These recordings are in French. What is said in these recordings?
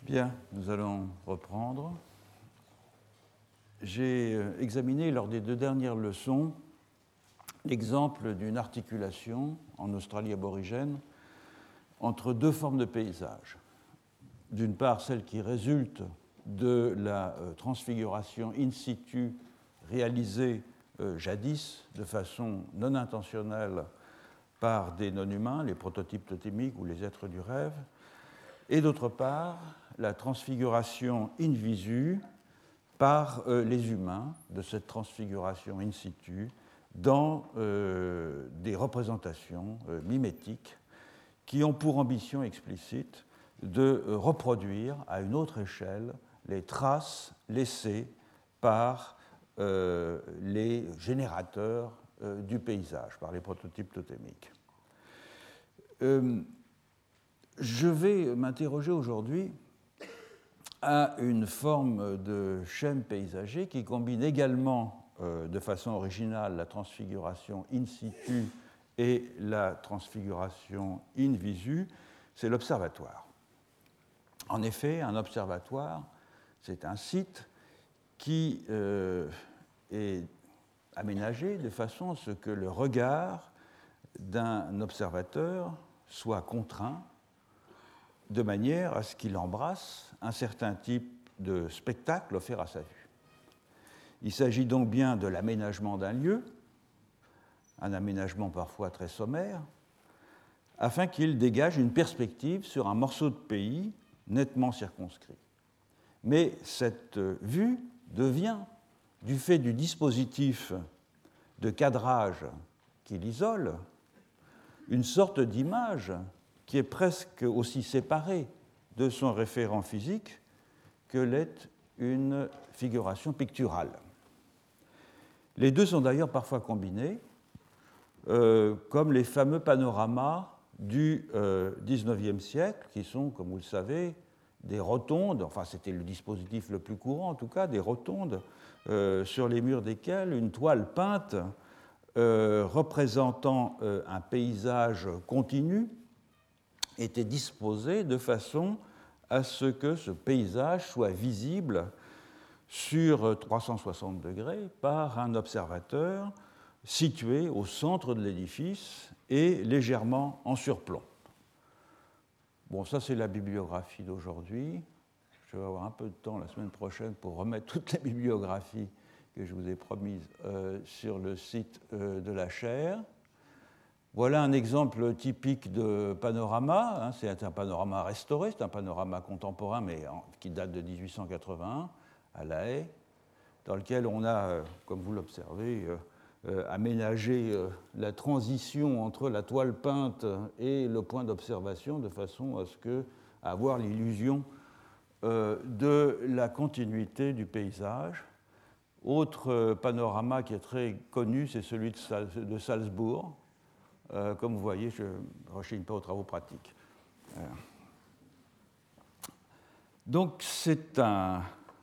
Bien, nous allons reprendre. J'ai examiné lors des 2 dernières leçons l'exemple d'une articulation en Australie aborigène entre 2 formes de paysage. D'une part, celle qui résulte de la transfiguration in situ réalisée jadis de façon non intentionnelle par des non-humains, les prototypes totémiques ou les êtres du rêve, et d'autre part, la transfiguration in visu par les humains de cette transfiguration in situ dans des représentations mimétiques qui ont pour ambition explicite de reproduire à une autre échelle les traces laissées par les générateurs du paysage, par les prototypes totémiques. Je vais m'interroger aujourd'hui à une forme de schème paysager qui combine également de façon originale la transfiguration in situ et la transfiguration in visu, c'est l'observatoire. En effet, un observatoire, c'est un site qui est aménagé de façon à ce que le regard d'un observateur soit contraint de manière à ce qu'il embrasse un certain type de spectacle offert à sa vue. Il s'agit donc bien de l'aménagement d'un lieu, un aménagement parfois très sommaire, afin qu'il dégage une perspective sur un morceau de pays nettement circonscrit. Mais cette vue devient, du fait du dispositif de cadrage qui l'isole, une sorte d'image qui est presque aussi séparée de son référent physique que l'est une figuration picturale. Les deux sont d'ailleurs parfois combinés, comme les fameux panoramas du XIXe siècle, qui sont, comme vous le savez, des rotondes, enfin c'était le dispositif le plus courant en tout cas, des rotondes sur les murs desquelles une toile peinte représentant un paysage continu était disposée de façon à ce que ce paysage soit visible sur 360 degrés par un observateur situé au centre de l'édifice et légèrement en surplomb. Bon, ça c'est la bibliographie d'aujourd'hui. Je vais avoir un peu de temps la semaine prochaine pour remettre toutes les bibliographies que je vous ai promises sur le site de la chaire. Voilà un exemple typique de panorama. C'est un panorama restauré, c'est un panorama contemporain, mais qui date de 1881 à La Haye, dans lequel on a, comme vous l'observez, aménagé la transition entre la toile peinte et le point d'observation de façon à ce que, à avoir l'illusion de la continuité du paysage. Autre panorama qui est très connu, c'est celui de Salzbourg. Comme vous voyez, je ne rechigne pas aux travaux pratiques. Donc c'est un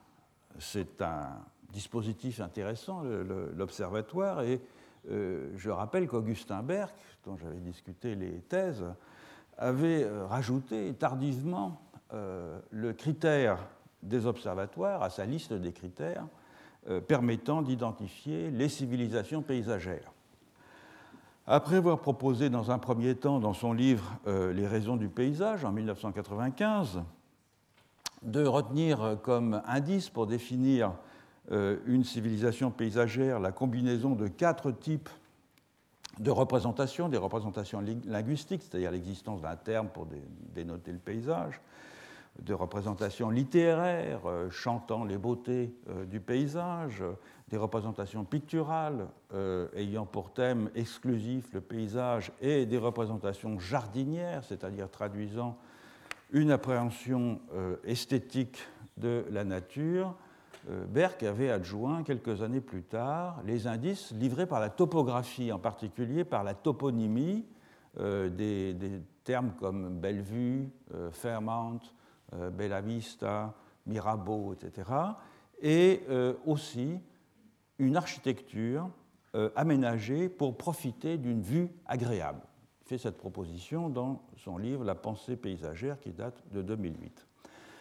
dispositif intéressant, l'observatoire, et je rappelle qu'Augustin Berg, dont j'avais discuté les thèses, avait rajouté tardivement le critère des observatoires à sa liste des critères permettant d'identifier les civilisations paysagères. Après avoir proposé dans un premier temps, dans son livre Les raisons du paysage, en 1995, de retenir comme indice pour définir une civilisation paysagère la combinaison de 4 types de représentations, des représentations linguistiques, c'est-à-dire l'existence d'un terme pour dénoter le paysage, de représentations littéraires chantant les beautés du paysage, des représentations picturales ayant pour thème exclusif le paysage et des représentations jardinières, c'est-à-dire traduisant une appréhension esthétique de la nature. Berck avait adjoint quelques années plus tard les indices livrés par la topographie, en particulier par la toponymie des termes comme Bellevue, Fairmount, Bella Vista, Mirabeau, etc., et aussi une architecture aménagée pour profiter d'une vue agréable. Il fait cette proposition dans son livre La pensée paysagère qui date de 2008.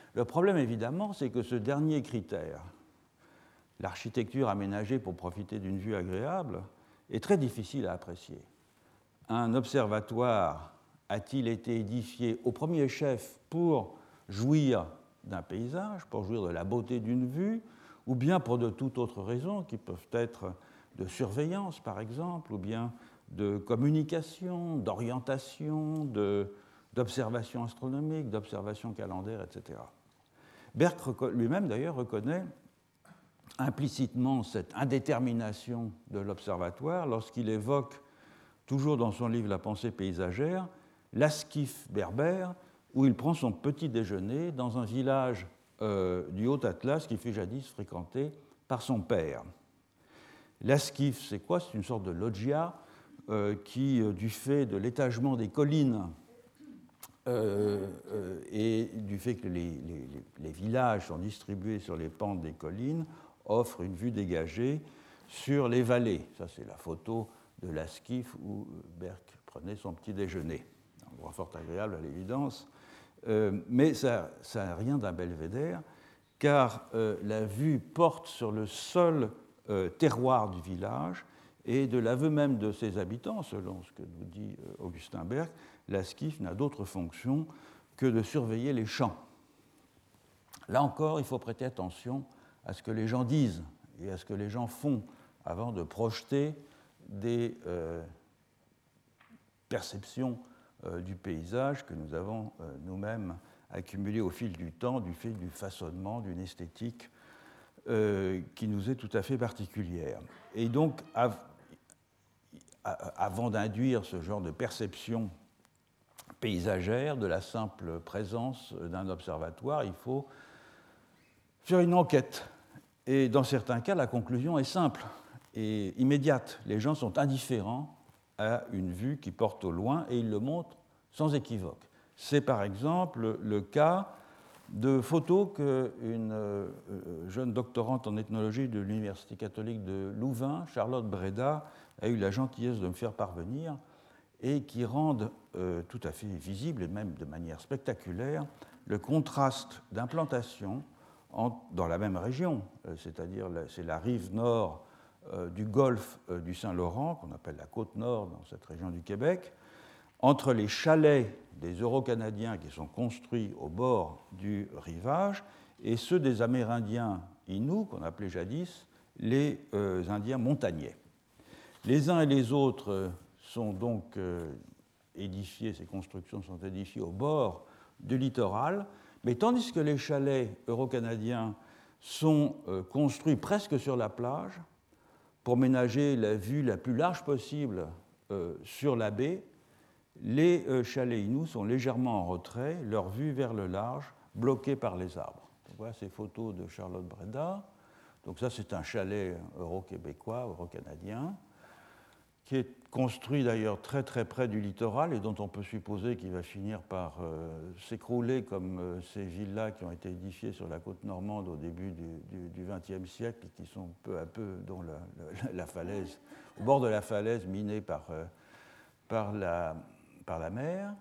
Le problème, évidemment, c'est que ce dernier critère, l'architecture aménagée pour profiter d'une vue agréable, est très difficile à apprécier. Un observatoire a-t-il été édifié au premier chef pour jouir d'un paysage, pour jouir de la beauté d'une vue, ou bien pour de toute autre raison, qui peuvent être de surveillance, par exemple, ou bien de communication, d'orientation, d'observation astronomique, d'observation calendaire, etc. Berck lui-même, d'ailleurs, reconnaît implicitement cette indétermination de l'observatoire lorsqu'il évoque, toujours dans son livre La pensée paysagère, l'Askif berbère, où il prend son petit déjeuner dans un village du Haut-Atlas qu'il fut jadis fréquenté par son père. L'Askif, c'est quoi? C'est une sorte de loggia qui, du fait de l'étagement des collines et du fait que les villages sont distribués sur les pentes des collines, offre une vue dégagée sur les vallées. Ça, c'est la photo de l'Askif où Berck prenait son petit déjeuner. Un endroit fort agréable à l'évidence, mais ça n'a rien d'un belvédère, car la vue porte sur le seul terroir du village, et de l'aveu même de ses habitants, selon ce que nous dit Augustin Berck, l'Askif n'a d'autre fonction que de surveiller les champs. Là encore, il faut prêter attention à ce que les gens disent et à ce que les gens font avant de projeter des perceptions du paysage que nous avons nous-mêmes accumulées au fil du temps du fait du façonnement d'une esthétique qui nous est tout à fait particulière. Et donc, avant d'induire ce genre de perception paysagère de la simple présence d'un observatoire, il faut faire une enquête. Et dans certains cas, la conclusion est simple et immédiate. Les gens sont indifférents à une vue qui porte au loin et ils le montrent sans équivoque. C'est par exemple le cas de photos qu'une jeune doctorante en ethnologie de l'Université catholique de Louvain, Charlotte Breda, a eu la gentillesse de me faire parvenir et qui rendent tout à fait visible et même de manière spectaculaire le contraste d'implantation dans la même région, c'est-à-dire c'est la rive nord du golfe du Saint-Laurent, qu'on appelle la côte nord dans cette région du Québec, entre les chalets des Euro-Canadiens qui sont construits au bord du rivage et ceux des Amérindiens Inuits, qu'on appelait jadis les Indiens montagnais. Les uns et les autres sont donc édifiés, ces constructions sont édifiées au bord du littoral, mais tandis que les chalets euro-canadiens sont construits presque sur la plage pour ménager la vue la plus large possible sur la baie, les chalets Inuits sont légèrement en retrait, leur vue vers le large, bloquée par les arbres. Donc voilà ces photos de Charlotte Breda. Donc ça, c'est un chalet euro-québécois, euro-canadien, qui est construit d'ailleurs très très près du littoral et dont on peut supposer qu'il va finir par s'écrouler comme ces villas qui ont été édifiées sur la côte normande au début du XXe siècle et qui sont peu à peu, dont la falaise, au bord de la falaise minée par la mer.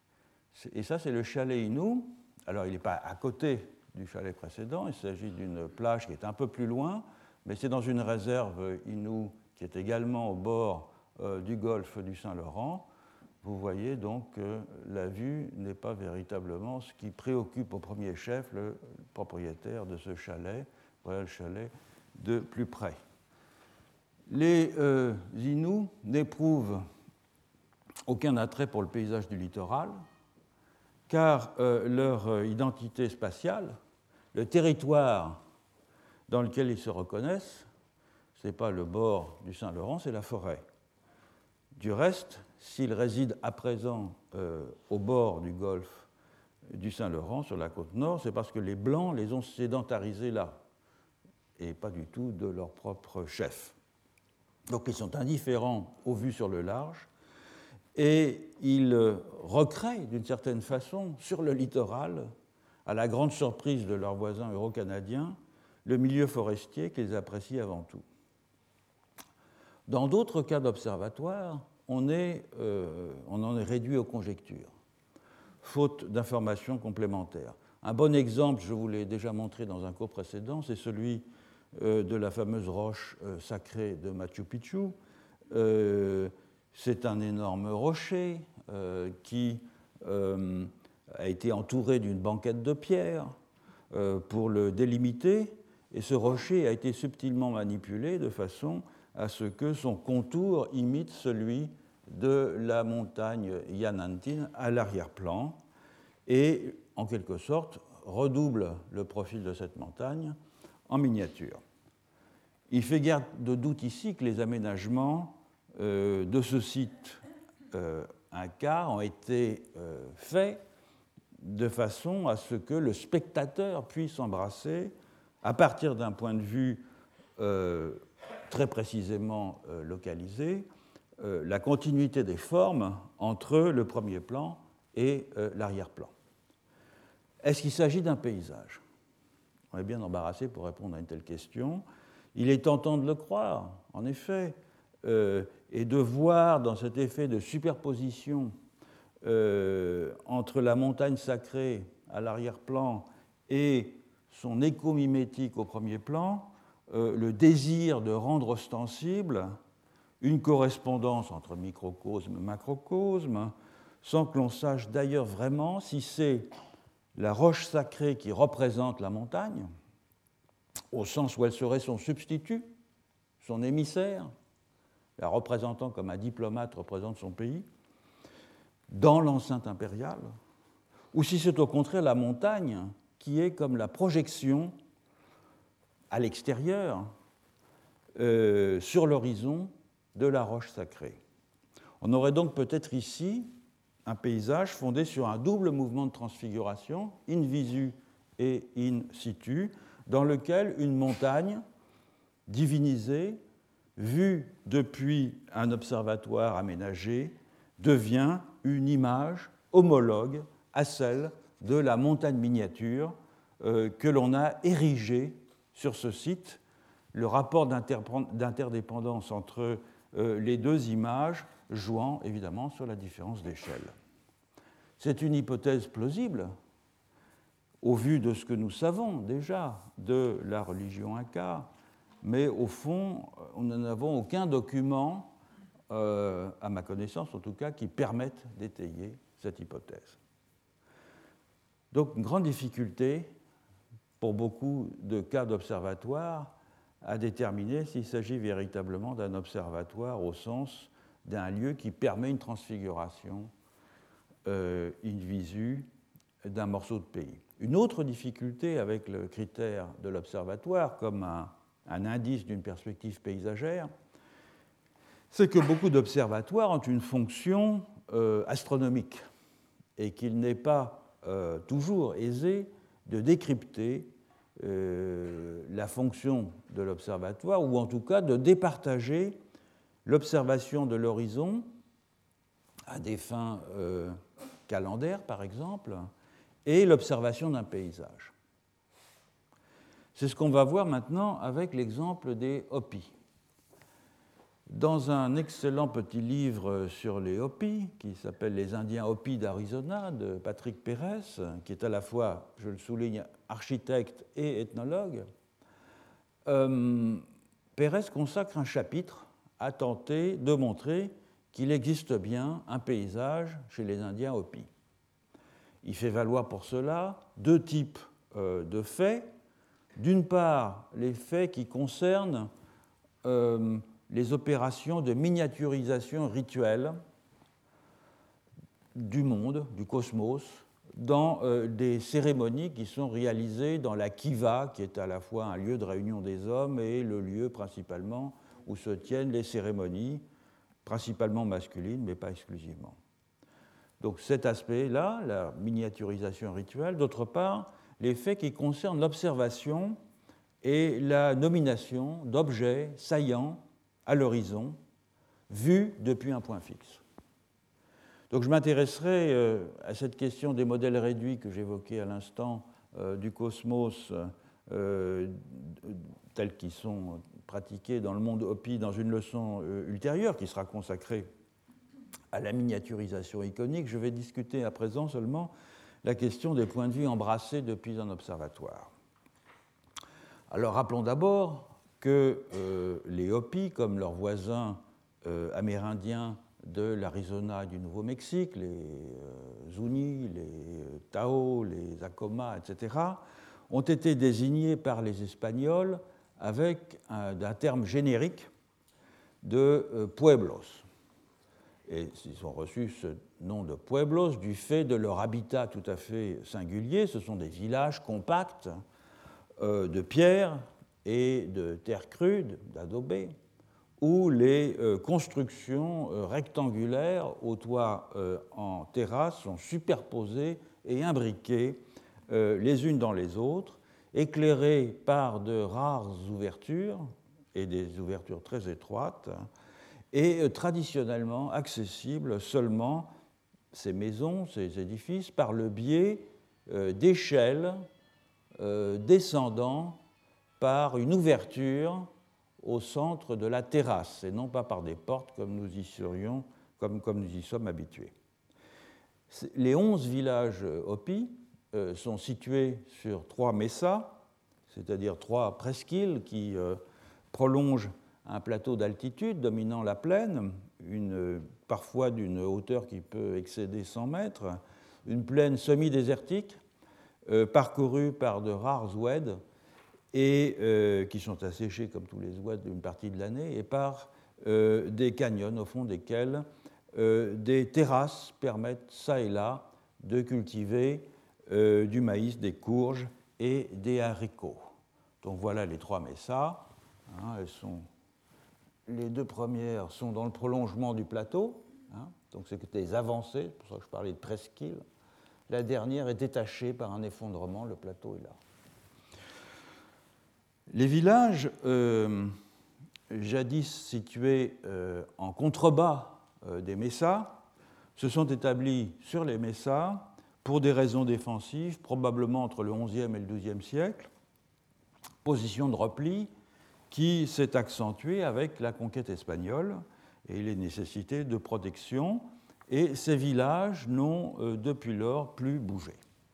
Et ça, c'est le chalet Inuit. Alors, il n'est pas à côté du chalet précédent, il s'agit d'une plage qui est un peu plus loin, mais c'est dans une réserve Inuit qui est également au bord du golfe du Saint-Laurent. Vous voyez donc que la vue n'est pas véritablement ce qui préoccupe au premier chef le propriétaire de ce chalet. Voilà le chalet de plus près. Les Inuits n'éprouvent aucun attrait pour le paysage du littoral, car leur identité spatiale, le territoire dans lequel ils se reconnaissent, ce n'est pas le bord du Saint-Laurent, c'est la forêt. Du reste, s'ils résident à présent au bord du golfe du Saint-Laurent, sur la côte nord, c'est parce que les Blancs les ont sédentarisés là, et pas du tout de leur propre chef. Donc ils sont indifférents aux vues sur le large, et ils recréent d'une certaine façon sur le littoral, à la grande surprise de leurs voisins euro-canadiens, le milieu forestier qu'ils apprécient avant tout. Dans d'autres cas d'observatoire, on en est réduit aux conjectures, faute d'informations complémentaires. Un bon exemple, je vous l'ai déjà montré dans un cours précédent, c'est celui de la fameuse roche sacrée de Machu Picchu. C'est un énorme rocher qui a été entouré d'une banquette de pierre pour le délimiter, et ce rocher a été subtilement manipulé de façon à ce que son contour imite celui de la montagne Yanantin à l'arrière-plan et, en quelque sorte, redouble le profil de cette montagne en miniature. Il fait guère de doute ici que les aménagements de ce site Inca ont été faits de façon à ce que le spectateur puisse embrasser, à partir d'un point de vue très précisément localisé, la continuité des formes entre le premier plan et l'arrière-plan. Est-ce qu'il s'agit d'un paysage? On est bien embarrassé pour répondre à une telle question. Il est tentant de le croire, en effet, et de voir dans cet effet de superposition entre la montagne sacrée à l'arrière-plan et son écho mimétique au premier plan, le désir de rendre ostensible une correspondance entre microcosme et macrocosme, sans que l'on sache d'ailleurs vraiment si c'est la roche sacrée qui représente la montagne, au sens où elle serait son substitut, son émissaire, la représentant comme un diplomate représente son pays, dans l'enceinte impériale, ou si c'est au contraire la montagne qui est comme la projection à l'extérieur, sur l'horizon de la roche sacrée. On aurait donc peut-être ici un paysage fondé sur un double mouvement de transfiguration, in visu et in situ, dans lequel une montagne divinisée, vue depuis un observatoire aménagé, devient une image homologue à celle de la montagne miniature que l'on a érigée sur ce site. Le rapport d'interdépendance entre les deux images jouant évidemment sur la différence d'échelle. C'est une hypothèse plausible au vu de ce que nous savons déjà de la religion inca, mais au fond, nous n'avons aucun document, à ma connaissance en tout cas, qui permette d'étayer cette hypothèse. Donc, une grande difficulté pour beaucoup de cas d'observatoire à déterminer s'il s'agit véritablement d'un observatoire au sens d'un lieu qui permet une transfiguration in visu d'un morceau de pays. Une autre difficulté avec le critère de l'observatoire comme un indice d'une perspective paysagère, c'est que beaucoup d'observatoires ont une fonction astronomique et qu'il n'est pas toujours aisé de décrypter la fonction de l'observatoire, ou en tout cas de départager l'observation de l'horizon à des fins calendaires, par exemple, et l'observation d'un paysage. C'est ce qu'on va voir maintenant avec l'exemple des Hopis. Dans un excellent petit livre sur les Hopis, qui s'appelle « Les Indiens Hopis d'Arizona » de Patrick Pérez, qui est à la fois, je le souligne, architecte et ethnologue, Pérez consacre un chapitre à tenter de montrer qu'il existe bien un paysage chez les Indiens Hopis. Il fait valoir pour cela deux types de faits. D'une part, les faits qui concernent les opérations de miniaturisation rituelle du monde, du cosmos, dans des cérémonies qui sont réalisées dans la kiva, qui est à la fois un lieu de réunion des hommes et le lieu principalement où se tiennent les cérémonies, principalement masculines, mais pas exclusivement. Donc cet aspect-là, la miniaturisation rituelle. D'autre part, les faits qui concernent l'observation et la nomination d'objets saillants à l'horizon, vus depuis un point fixe. Donc je m'intéresserai à cette question des modèles réduits que j'évoquais à l'instant du cosmos tels qu'ils sont pratiqués dans le monde Hopi dans une leçon ultérieure qui sera consacrée à la miniaturisation iconique. Je vais discuter à présent seulement la question des points de vue embrassés depuis un observatoire. Alors rappelons d'abord que les Hopis, comme leurs voisins amérindiens de l'Arizona et du Nouveau-Mexique, les Zuni, les Tao, les Acoma, etc., ont été désignés par les Espagnols avec un terme générique de pueblos. Et ils ont reçu ce nom de pueblos du fait de leur habitat tout à fait singulier. Ce sont des villages compacts de pierre et de terre crue, d'adobé, où les constructions rectangulaires aux toits en terrasse sont superposées et imbriquées les unes dans les autres, éclairées par de rares ouvertures, et des ouvertures très étroites, et traditionnellement accessibles seulement, ces maisons, ces édifices, par le biais d'échelles descendant par une ouverture au centre de la terrasse, et non pas par des portes comme nous y sommes habitués. Les 11 villages Hopis sont situés sur 3 mesas, c'est-à-dire 3 presqu'îles qui prolongent un plateau d'altitude dominant la plaine, parfois d'une hauteur qui peut excéder 100 mètres, une plaine semi-désertique parcourue par de rares oueds et qui sont asséchés comme tous les oueds d'une partie de l'année, et par des canyons au fond desquels des terrasses permettent ça et là de cultiver du maïs, des courges et des haricots. Donc voilà les 3 mesas. Les 2 premières sont dans le prolongement du plateau, donc c'est des avancées, c'est pour ça que je parlais de presqu'île. La dernière est détachée par un effondrement, le plateau est là. Les villages, jadis situés en contrebas des mesas, se sont établis sur les mesas pour des raisons défensives, probablement entre le XIe et le XIIe siècle, position de repli qui s'est accentuée avec la conquête espagnole et les nécessités de protection, et ces villages n'ont depuis lors plus bougé.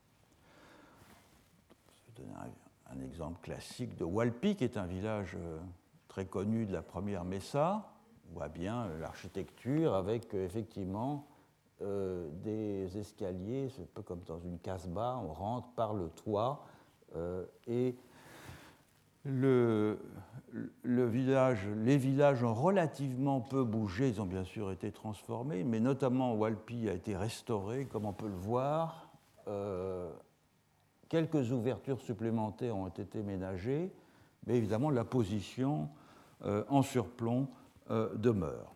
Je vais donner un exemple classique de Hualpi, qui est un village très connu de la première Mesa. On voit bien l'architecture avec effectivement des escaliers, c'est un peu comme dans une casbah, on rentre par le toit et les villages ont relativement peu bougé, ils ont bien sûr été transformés, mais notamment Hualpi a été restauré, comme on peut le voir. Quelques ouvertures supplémentaires ont été ménagées, mais évidemment la position en surplomb demeure.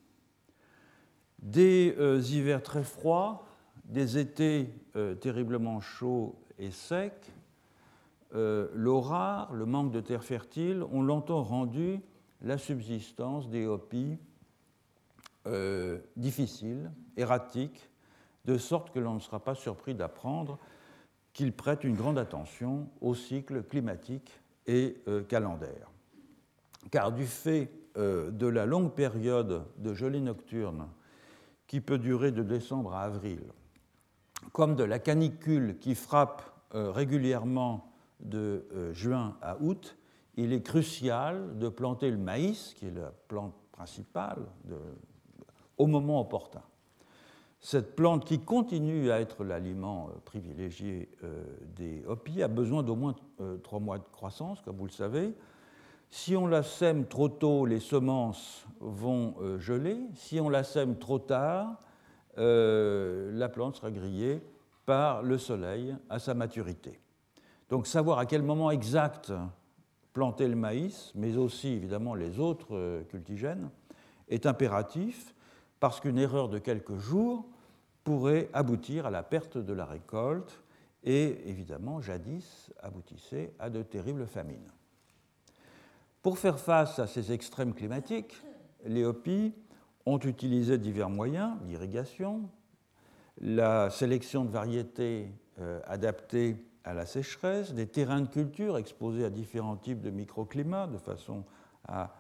Des hivers très froids, des étés terriblement chauds et secs, l'eau rare, le manque de terre fertile ont longtemps rendu la subsistance des Hopis difficile, erratique, de sorte que l'on ne sera pas surpris d'apprendre qu'ils prêtent une grande attention au cycle climatique et calendaire. Car du fait de la longue période de gelée nocturne qui peut durer de décembre à avril, comme de la canicule qui frappe régulièrement de juin à août, il est crucial de planter le maïs, qui est la plante principale, au moment opportun. Cette plante qui continue à être l'aliment privilégié des Hopis a besoin d'au moins 3 mois de croissance, comme vous le savez. Si on la sème trop tôt, les semences vont geler. Si on la sème trop tard, la plante sera grillée par le soleil à sa maturité. Donc savoir à quel moment exact planter le maïs, mais aussi évidemment les autres cultigènes, est impératif parce qu'une erreur de quelques jours pourrait aboutir à la perte de la récolte et évidemment jadis aboutissait à de terribles famines. Pour faire face à ces extrêmes climatiques, les Hopis ont utilisé divers moyens d'irrigation, la sélection de variétés adaptées à la sécheresse, des terrains de culture exposés à différents types de microclimats de façon à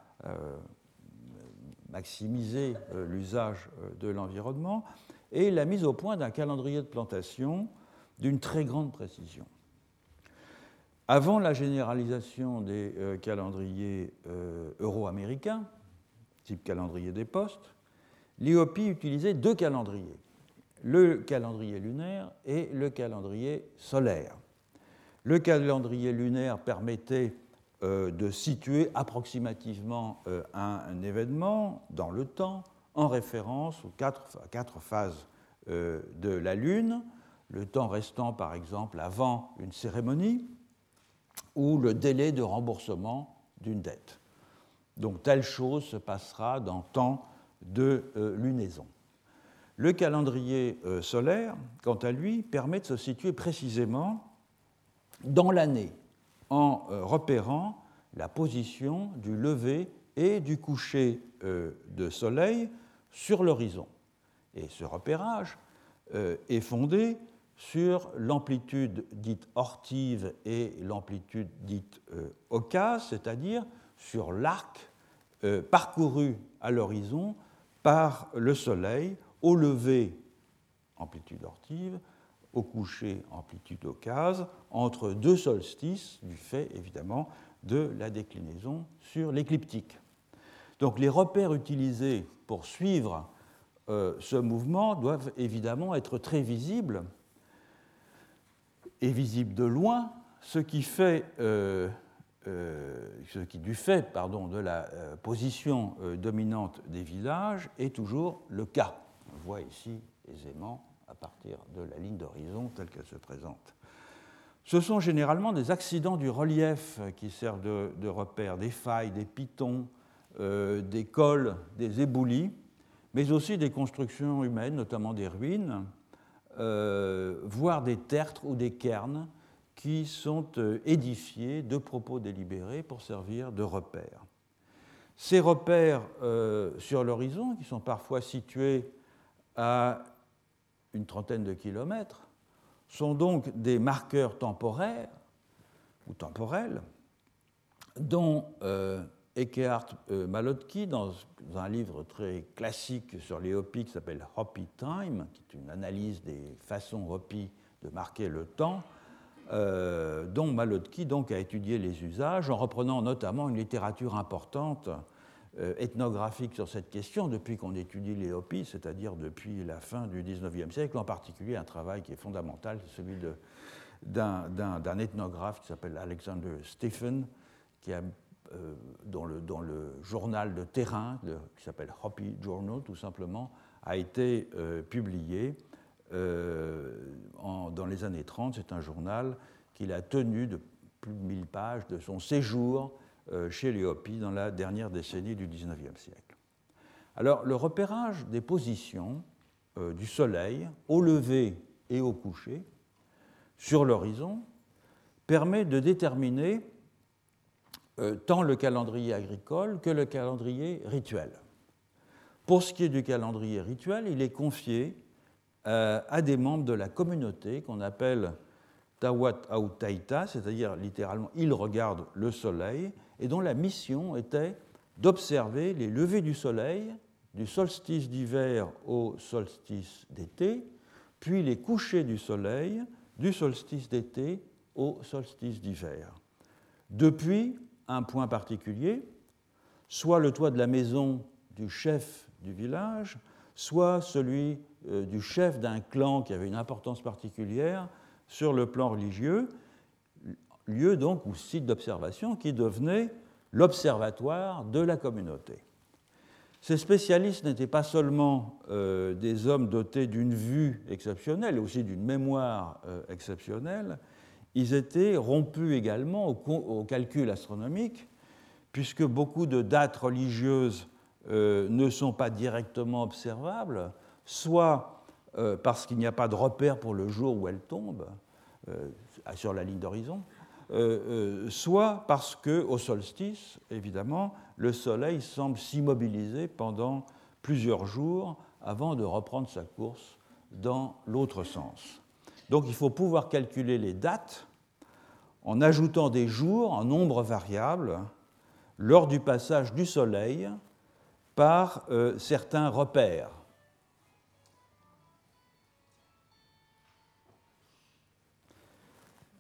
maximiser l'usage de l'environnement, et la mise au point d'un calendrier de plantation d'une très grande précision. Avant la généralisation des calendriers euro-américains, type calendrier des postes, l'IOP utilisait deux calendriers, le calendrier lunaire et le calendrier solaire. Le calendrier lunaire permettait de situer approximativement un événement dans le temps en référence aux quatre phases de la Lune, le temps restant par exemple avant une cérémonie ou le délai de remboursement d'une dette. Donc telle chose se passera dans temps de lunaison. Le calendrier solaire, quant à lui, permet de se situer précisément dans l'année en repérant la position du lever et du coucher de soleil sur l'horizon. Et ce repérage est fondé sur l'amplitude dite ortive et l'amplitude dite ocase, c'est-à-dire sur l'arc parcouru à l'horizon par le soleil au lever, amplitude ortive, au coucher, amplitude ocase, entre deux solstices, du fait évidemment de la déclinaison sur l'écliptique. Donc les repères utilisés pour suivre ce mouvement doivent évidemment être très visibles et visibles de loin, ce qui du fait de la position dominante des villages est toujours le cas. On le voit ici aisément à partir de la ligne d'horizon telle qu'elle se présente. Ce sont généralement des accidents du relief qui servent de repères, des failles, des pitons, des cols, des éboulis, mais aussi des constructions humaines, notamment des ruines, voire des tertres ou des cairns qui sont édifiés de propos délibérés pour servir de repères. Ces repères sur l'horizon, qui sont parfois situés à une trentaine de kilomètres, sont donc des marqueurs temporaires ou temporels dont Eckehard Malotki, dans un livre très classique sur les Hopis qui s'appelle Hopi Time, qui est une analyse des façons Hopi de marquer le temps, dont Malotki donc a étudié les usages en reprenant notamment une littérature importante ethnographique sur cette question depuis qu'on étudie les Hopis, c'est-à-dire depuis la fin du XIXe siècle, en particulier un travail qui est fondamental, celui d'un ethnographe qui s'appelle Alexander Stephen, dont le journal de terrain, qui s'appelle Hopi Journal tout simplement, a été publié dans les années 30. C'est un journal qu'il a tenu de plus de 1000 pages de son séjour chez les Hopis dans la dernière décennie du XIXe siècle. Alors, le repérage des positions du Soleil au lever et au coucher sur l'horizon permet de déterminer tant le calendrier agricole que le calendrier rituel. Pour ce qui est du calendrier rituel, il est confié à des membres de la communauté qu'on appelle Tawat Autaita, c'est-à-dire littéralement « ils regardent le soleil », et dont la mission était d'observer les levées du soleil du solstice d'hiver au solstice d'été, puis les couchers du soleil du solstice d'été au solstice d'hiver. Depuis un point particulier, soit le toit de la maison du chef du village, soit celui du chef d'un clan qui avait une importance particulière sur le plan religieux, lieu donc ou site d'observation qui devenait l'observatoire de la communauté. Ces spécialistes n'étaient pas seulement des hommes dotés d'une vue exceptionnelle, et aussi d'une mémoire exceptionnelle, ils étaient rompus également au calcul astronomique, puisque beaucoup de dates religieuses ne sont pas directement observables, soit parce qu'il n'y a pas de repère pour le jour où elles tombent sur la ligne d'horizon, soit parce qu'au solstice, évidemment, le Soleil semble s'immobiliser pendant plusieurs jours avant de reprendre sa course dans l'autre sens. Donc il faut pouvoir calculer les dates en ajoutant des jours en nombre variable lors du passage du Soleil par certains repères.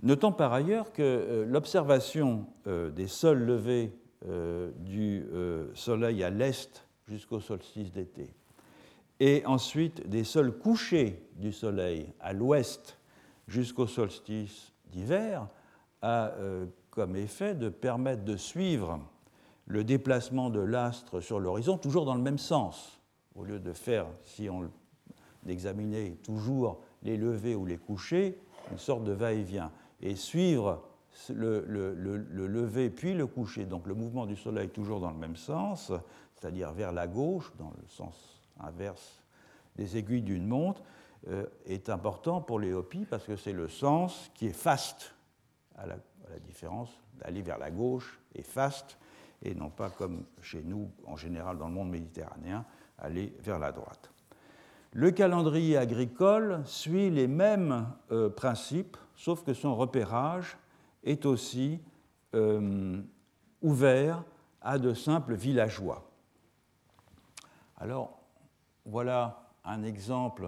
Notons par ailleurs que l'observation des sols levés du Soleil à l'est jusqu'au solstice d'été, et ensuite des sols couchés du Soleil à l'ouest jusqu'au solstice d'hiver, a comme effet de permettre de suivre le déplacement de l'astre sur l'horizon, toujours dans le même sens, au lieu de faire, si on examinait toujours les levées ou les couchers, une sorte de va-et-vient, et suivre le lever puis le coucher, donc le mouvement du Soleil toujours dans le même sens, c'est-à-dire vers la gauche, dans le sens inverse des aiguilles d'une montre, est important pour les Hopis parce que c'est le sens qui est faste, à la différence d'aller vers la gauche et faste, et non pas comme chez nous, en général dans le monde méditerranéen, aller vers la droite. Le calendrier agricole suit les mêmes principes, sauf que son repérage est aussi ouvert à de simples villageois. Alors, voilà un exemple.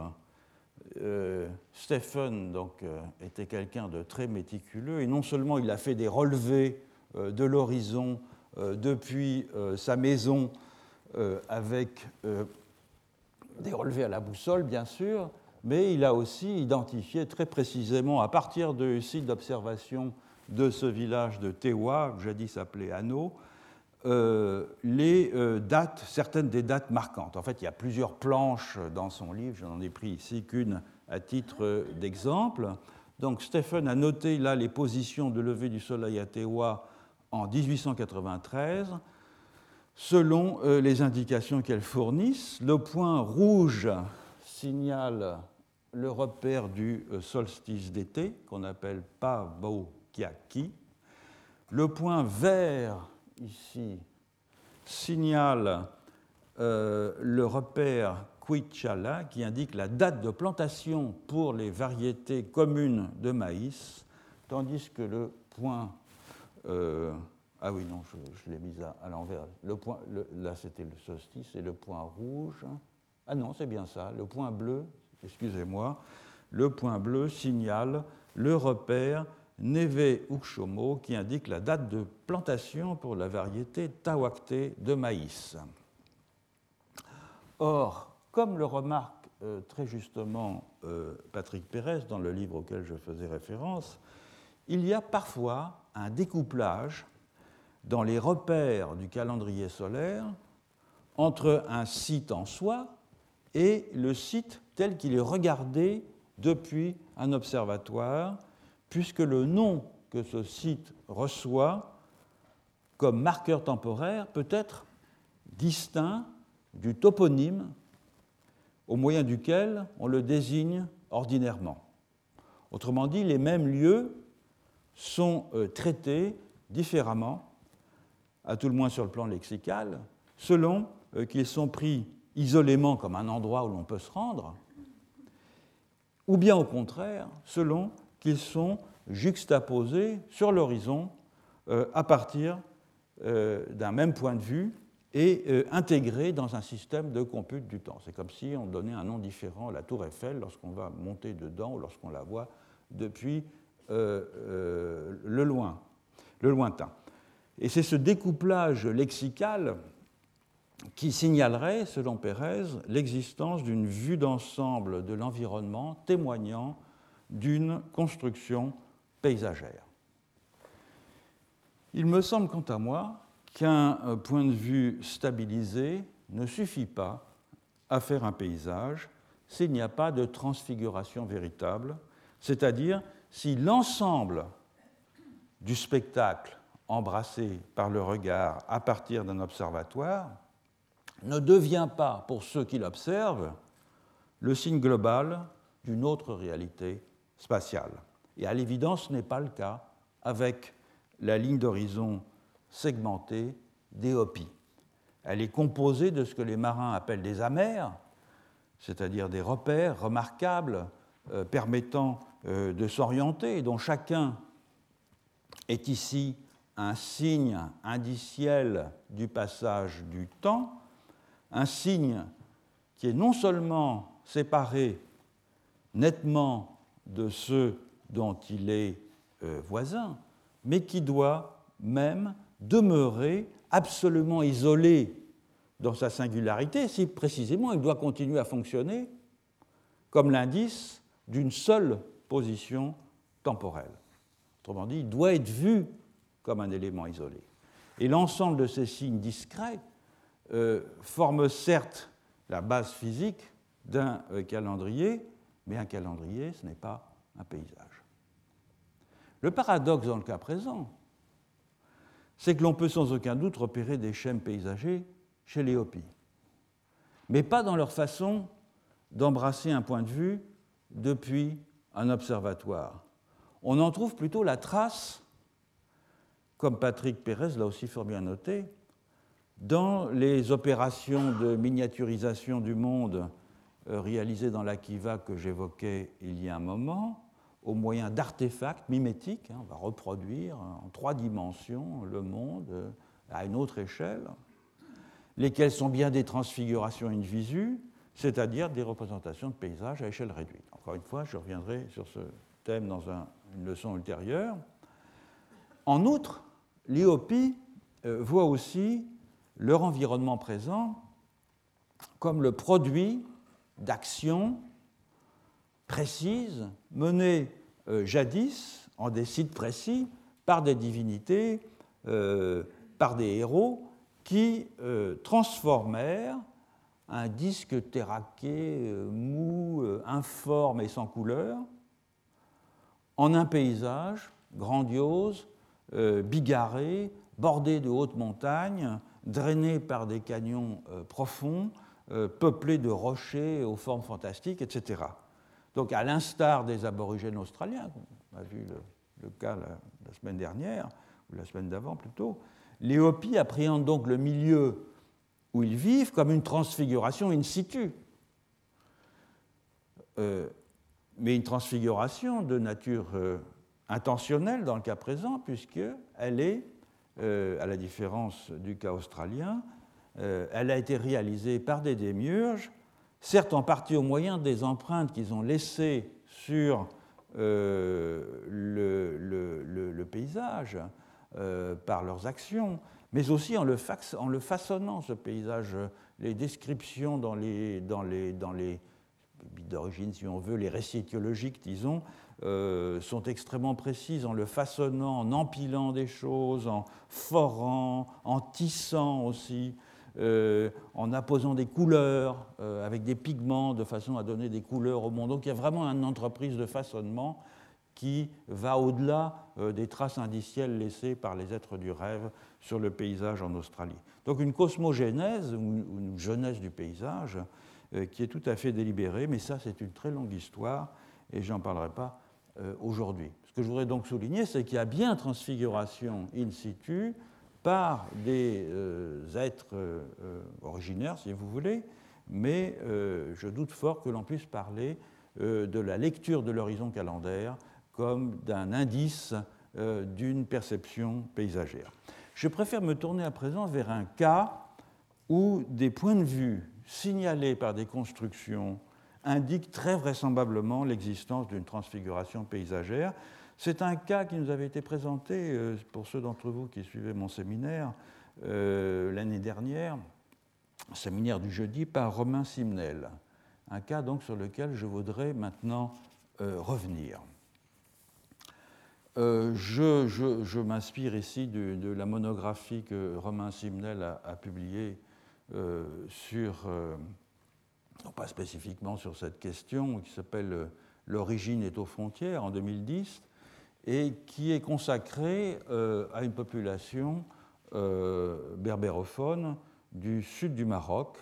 Stephen donc, était quelqu'un de très méticuleux, et non seulement il a fait des relevés de l'horizon depuis sa maison avec des relevés à la boussole, bien sûr, mais il a aussi identifié très précisément, à partir du site d'observation de ce village de Tewa, jadis appelé Ano, les dates, certaines des dates marquantes. En fait, il y a plusieurs planches dans son livre, je n'en ai pris ici qu'une à titre d'exemple. Donc Stephen a noté là les positions de lever du soleil à Tewa en 1893, selon les indications qu'elles fournissent. Le point rouge signale le repère du solstice d'été, qu'on appelle Pabo-Kyaki. Le point vert, ici, signale le repère Quichala, qui indique la date de plantation pour les variétés communes de maïs, tandis que le point... ah oui, non, je l'ai mis à l'envers. Là, c'était le solstice, et le point rouge... Ah non, c'est bien ça. Le point bleu, excusez-moi, le point bleu signale le repère Neve Ukshomo, qui indique la date de plantation pour la variété Tawakte de maïs. Or, comme le remarque très justement Patrick Pérez dans le livre auquel je faisais référence, il y a parfois un découplage dans les repères du calendrier solaire entre un site en soi et le site tel qu'il est regardé depuis un observatoire, puisque le nom que ce site reçoit comme marqueur temporaire peut être distinct du toponyme au moyen duquel on le désigne ordinairement. Autrement dit, les mêmes lieux sont traités différemment, à tout le moins sur le plan lexical, selon qu'ils sont pris isolément comme un endroit où l'on peut se rendre, ou bien au contraire, selon qu'ils sont juxtaposés sur l'horizon à partir d'un même point de vue et intégrés dans un système de compute du temps. C'est comme si on donnait un nom différent à la tour Eiffel lorsqu'on va monter dedans ou lorsqu'on la voit depuis le lointain. Et c'est ce découplage lexical qui signalerait, selon Pérez, l'existence d'une vue d'ensemble de l'environnement témoignant d'une construction paysagère. Il me semble, quant à moi, qu'un point de vue stabilisé ne suffit pas à faire un paysage s'il n'y a pas de transfiguration véritable, c'est-à-dire si l'ensemble du spectacle embrassé par le regard à partir d'un observatoire ne devient pas, pour ceux qui l'observent, le signe global d'une autre réalité spatiale. Et à l'évidence, ce n'est pas le cas avec la ligne d'horizon segmentée des Hopis. Elle est composée de ce que les marins appellent des amers, c'est-à-dire des repères remarquables permettant de s'orienter, dont chacun est ici un signe indiciel du passage du temps, un signe qui est non seulement séparé nettement de ceux dont il est voisins, mais qui doit même demeurer absolument isolé dans sa singularité si précisément il doit continuer à fonctionner comme l'indice d'une seule position temporelle. Autrement dit, il doit être vu comme un élément isolé. Et l'ensemble de ces signes discrets forme certes la base physique d'un calendrier, mais un calendrier, ce n'est pas un paysage. Le paradoxe dans le cas présent, c'est que l'on peut sans aucun doute repérer des schèmes paysagers chez les Hopis, mais pas dans leur façon d'embrasser un point de vue depuis un observatoire. On en trouve plutôt la trace, comme Patrick Pérez l'a aussi fort bien noté, dans les opérations de miniaturisation du monde réalisées dans l'Akiva que j'évoquais il y a un moment, au moyen d'artefacts mimétiques. On va reproduire en 3 dimensions le monde à une autre échelle, lesquels sont bien des transfigurations in visu, c'est-à-dire des représentations de paysages à échelle réduite. Encore une fois, je reviendrai sur ce thème dans une leçon ultérieure. En outre, les Hopis voient aussi leur environnement présent comme le produit d'actions précises menées jadis en des sites précis par des divinités, par des héros qui transformèrent un disque terraqué, mou, informe et sans couleur en un paysage grandiose, bigarré, bordé de hautes montagnes, drainé par des canyons profonds, peuplé de rochers aux formes fantastiques, etc. Donc, à l'instar des aborigènes australiens, on a vu le cas la semaine dernière, ou la semaine d'avant plutôt, les Hopis appréhendent donc le milieu où ils vivent comme une transfiguration in situ. Mais une transfiguration de nature intentionnelle dans le cas présent, puisqu'elle est, à la différence du cas australien, elle a été réalisée par des démiurges, certes en partie au moyen des empreintes qu'ils ont laissées sur le paysage par leurs actions, mais aussi en le façonnant, ce paysage. Les descriptions dans les d'origine, si on veut, les récits étiologiques, disons, sont extrêmement précises en le façonnant, en empilant des choses, en forant, en tissant aussi, en apposant des couleurs avec des pigments de façon à donner des couleurs au monde. Donc il y a vraiment une entreprise de façonnement qui va au-delà des traces indicielles laissées par les êtres du rêve sur le paysage en Australie. Donc une cosmogénèse, ou une genèse du paysage, qui est tout à fait délibérée, mais ça c'est une très longue histoire et je n'en parlerai pas aujourd'hui. Ce que je voudrais donc souligner, c'est qu'il y a bien transfiguration in situ par des êtres originaires, si vous voulez, mais je doute fort que l'on puisse parler de la lecture de l'horizon calendaire comme d'un indice d'une perception paysagère. Je préfère me tourner à présent vers un cas où des points de vue signalés par des constructions indiquent très vraisemblablement l'existence d'une transfiguration paysagère. C'est un cas qui nous avait été présenté, pour ceux d'entre vous qui suivaient mon séminaire, l'année dernière, séminaire du jeudi, par Romain Simnel. Un cas donc sur lequel je voudrais maintenant revenir. Je m'inspire ici de la monographie que Romain Simnel a publiée non pas spécifiquement sur cette question, qui s'appelle « L'origine est aux frontières » en 2010, et qui est consacrée à une population berbérophone du sud du Maroc,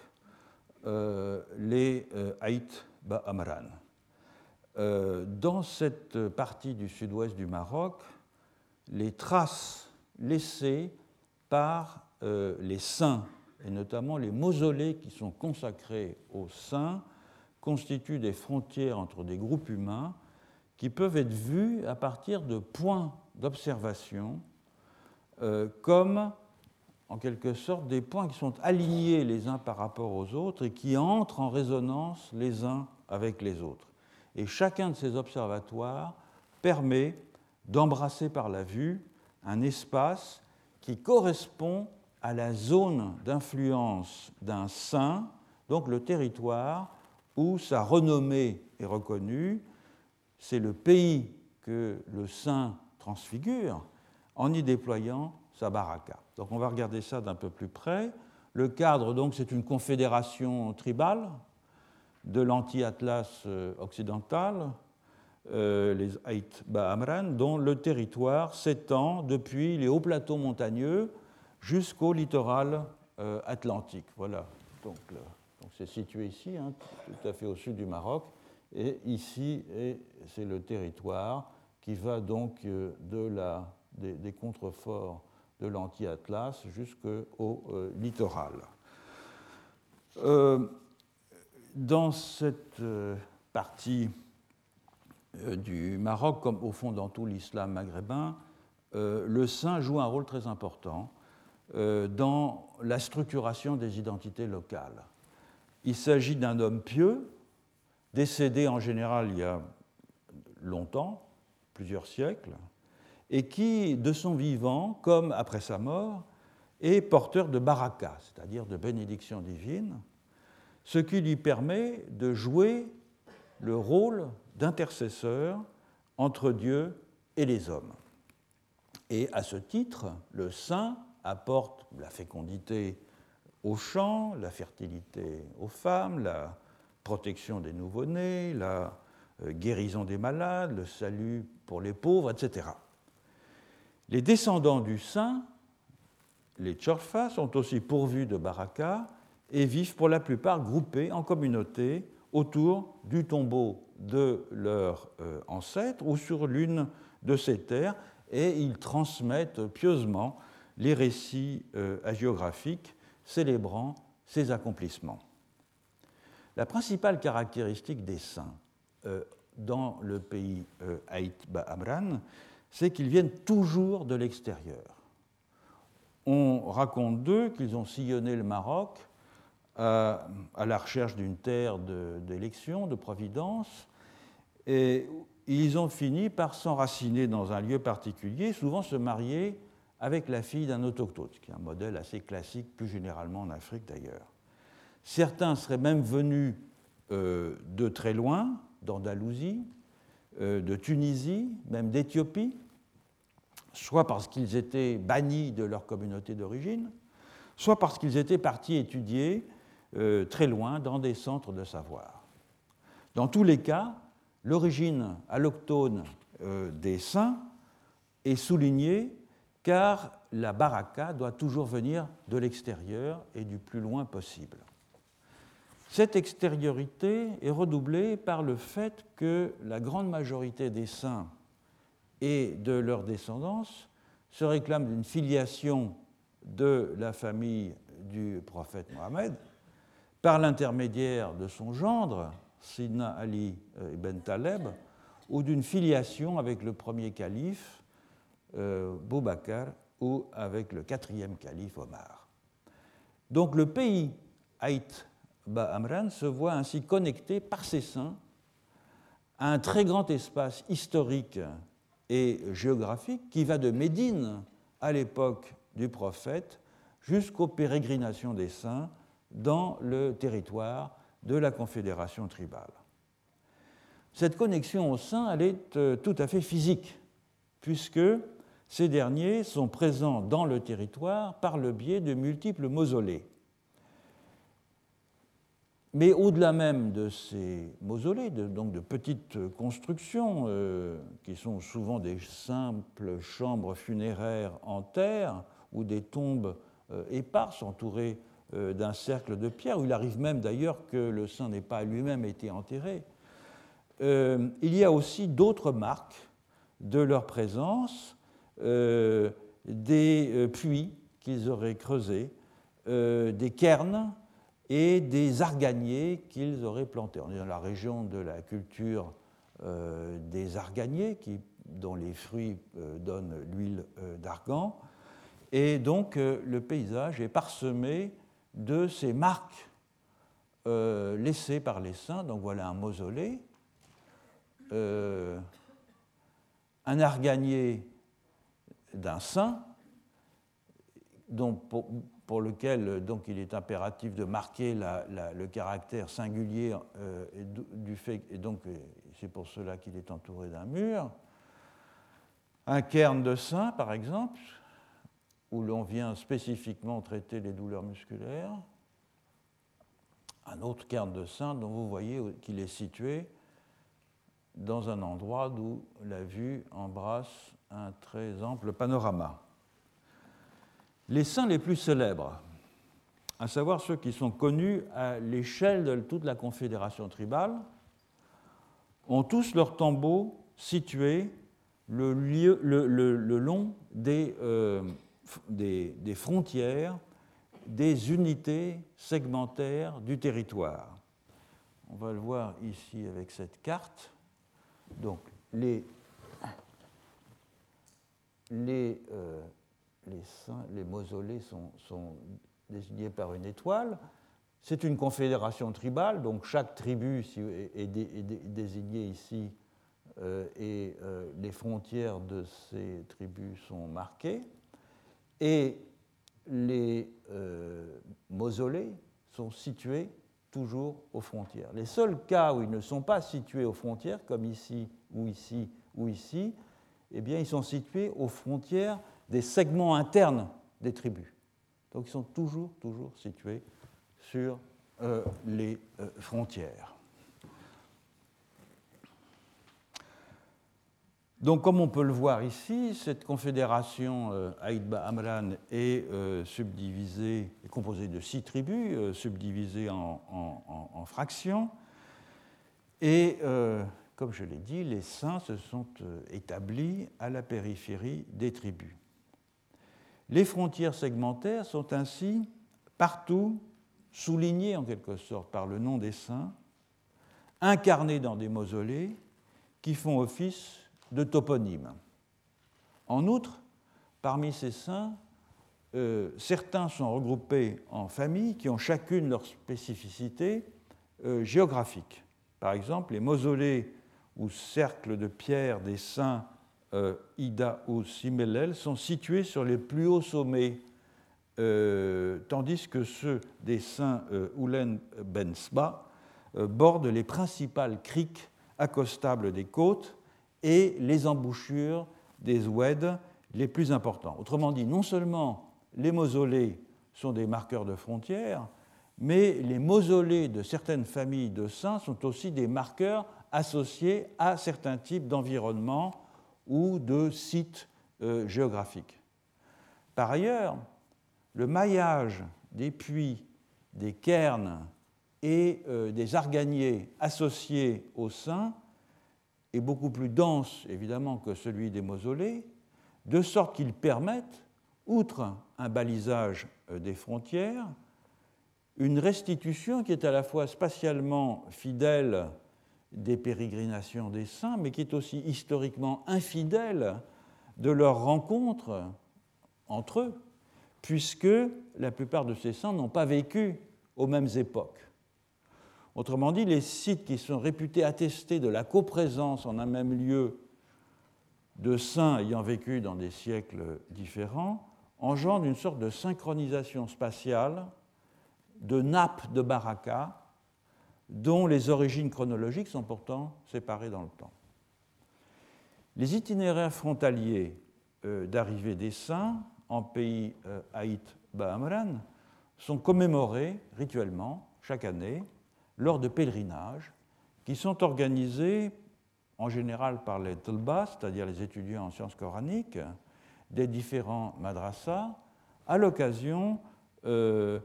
les Aït Ba'amran. Dans cette partie du sud-ouest du Maroc, les traces laissées par les saints, et notamment les mausolées qui sont consacrés aux saints, constituent des frontières entre des groupes humains qui peuvent être vus à partir de points d'observation comme, en quelque sorte, des points qui sont alignés les uns par rapport aux autres et qui entrent en résonance les uns avec les autres. Et chacun de ces observatoires permet d'embrasser par la vue un espace qui correspond à la zone d'influence d'un saint, donc le territoire où sa renommée est reconnue. C'est le pays que le saint transfigure en y déployant sa baraka. Donc on va regarder ça d'un peu plus près. Le cadre, donc, c'est une confédération tribale de l'anti-Atlas occidental, les Haït Ba'amran, dont le territoire s'étend depuis les hauts plateaux montagneux jusqu'au littoral atlantique. Voilà, donc c'est situé ici, hein, tout à fait au sud du Maroc, et ici, c'est le territoire qui va donc des contreforts de l'anti-Atlas jusqu'au littoral. Dans cette partie du Maroc, comme au fond dans tout l'islam maghrébin, le saint joue un rôle très important dans la structuration des identités locales. Il s'agit d'un homme pieux, décédé en général il y a longtemps, plusieurs siècles, et qui, de son vivant, comme après sa mort, est porteur de baraka, c'est-à-dire de bénédiction divine, ce qui lui permet de jouer le rôle d'intercesseur entre Dieu et les hommes. Et à ce titre, le saint apporte la fécondité aux champs, la fertilité aux femmes, la protection des nouveau-nés, la guérison des malades, le salut pour les pauvres, etc. Les descendants du saint, les Tchorfa, sont aussi pourvus de baraka et vivent pour la plupart groupés en communauté autour du tombeau de leur ancêtre ou sur l'une de ces terres, et ils transmettent pieusement les récits hagiographiques célébrant ces accomplissements. La principale caractéristique des saints dans le pays Haït Ba'amran, c'est qu'ils viennent toujours de l'extérieur. On raconte d'eux qu'ils ont sillonné le Maroc à la recherche d'une terre d'élection, de providence, et ils ont fini par s'enraciner dans un lieu particulier, souvent se marier avec la fille d'un autochtone, ce qui est un modèle assez classique, plus généralement en Afrique d'ailleurs. Certains seraient même venus de très loin, d'Andalousie, de Tunisie, même d'Éthiopie, soit parce qu'ils étaient bannis de leur communauté d'origine, soit parce qu'ils étaient partis étudier très loin dans des centres de savoir. Dans tous les cas, l'origine alloctone des saints est soulignée car la baraka doit toujours venir de l'extérieur et du plus loin possible. Cette extériorité est redoublée par le fait que la grande majorité des saints et de leur descendance se réclament d'une filiation de la famille du prophète Mohammed par l'intermédiaire de son gendre, Sidna Ali ibn Taleb, ou d'une filiation avec le premier calife, Boubacar, ou avec le quatrième calife, Omar. Donc le pays Haït Ba'amran se voit ainsi connecté par ses saints à un très grand espace historique et géographique qui va de Médine à l'époque du prophète jusqu'aux pérégrinations des saints dans le territoire de la confédération tribale. Cette connexion aux saints, elle est tout à fait physique, puisque ces derniers sont présents dans le territoire par le biais de multiples mausolées. Mais au-delà même de ces mausolées, donc de petites constructions qui sont souvent des simples chambres funéraires en terre ou des tombes éparses entourées d'un cercle de pierre, où il arrive même d'ailleurs que le saint n'ait pas lui-même été enterré, il y a aussi d'autres marques de leur présence, des puits qu'ils auraient creusés, des cairns et des arganiers qu'ils auraient plantés. On est dans la région de la culture des arganiers, dont les fruits donnent l'huile d'argan. Et donc le paysage est parsemé de ces marques laissées par les saints. Donc voilà un mausolée un arganier d'un saint, dont pour lequel donc, il est impératif de marquer le caractère singulier du fait, et donc c'est pour cela qu'il est entouré d'un mur. Un cairn de saint, par exemple, où l'on vient spécifiquement traiter les douleurs musculaires. Un autre cairn de saint dont vous voyez qu'il est situé dans un endroit d'où la vue embrasse un très ample panorama. Les saints les plus célèbres, à savoir ceux qui sont connus à l'échelle de toute la confédération tribale, ont tous leurs tombeaux situés le long des frontières, des unités segmentaires du territoire. On va le voir ici avec cette carte. Donc, les mausolées sont désignés par une étoile. C'est une confédération tribale, donc chaque tribu est désignée ici et les frontières de ces tribus sont marquées. Et les mausolées sont situés toujours aux frontières. Les seuls cas où ils ne sont pas situés aux frontières, comme ici ou ici ou ici, eh bien, ils sont situés aux frontières des segments internes des tribus. Donc, ils sont toujours situés sur les frontières. Donc, comme on peut le voir ici, cette confédération Aït Ba'amran est composée de 6 tribus, subdivisées en fractions. Et, comme je l'ai dit, les saints se sont établis à la périphérie des tribus. Les frontières segmentaires sont ainsi partout soulignées en quelque sorte par le nom des saints, incarnés dans des mausolées qui font office de toponymes. En outre, parmi ces saints, certains sont regroupés en familles qui ont chacune leur spécificité géographique. Par exemple, les mausolées ou cercles de pierre des saints Ida ou Simellel sont situés sur les plus hauts sommets, tandis que ceux des saints Oulen Ben Sba bordent les principales criques accostables des côtes et les embouchures des oueds les plus importants. Autrement dit, non seulement les mausolées sont des marqueurs de frontières, mais les mausolées de certaines familles de saints sont aussi des marqueurs associés à certains types d'environnements ou de sites géographiques. Par ailleurs, le maillage des puits, des cairns et des arganiers associés aux saints est beaucoup plus dense, évidemment, que celui des mausolées, de sorte qu'ils permettent, outre un balisage des frontières, une restitution qui est à la fois spatialement fidèle des pérégrinations des saints, mais qui est aussi historiquement infidèle de leurs rencontres entre eux, puisque la plupart de ces saints n'ont pas vécu aux mêmes époques. Autrement dit, les sites qui sont réputés attestés de la coprésence en un même lieu de saints ayant vécu dans des siècles différents engendrent une sorte de synchronisation spatiale de nappes de Baraka dont les origines chronologiques sont pourtant séparées dans le temps. Les itinéraires frontaliers d'arrivée des saints en pays Aït Ba'amran sont commémorés rituellement chaque année lors de pèlerinages qui sont organisés en général par les tulbas, c'est-à-dire les étudiants en sciences coraniques, des différents madrasas, à l'occasion de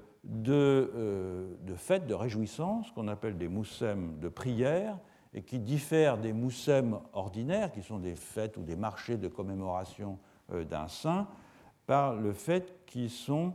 fêtes de réjouissance qu'on appelle des moussem de prière et qui diffèrent des moussem ordinaires, qui sont des fêtes ou des marchés de commémoration d'un saint, par le fait qu'ils sont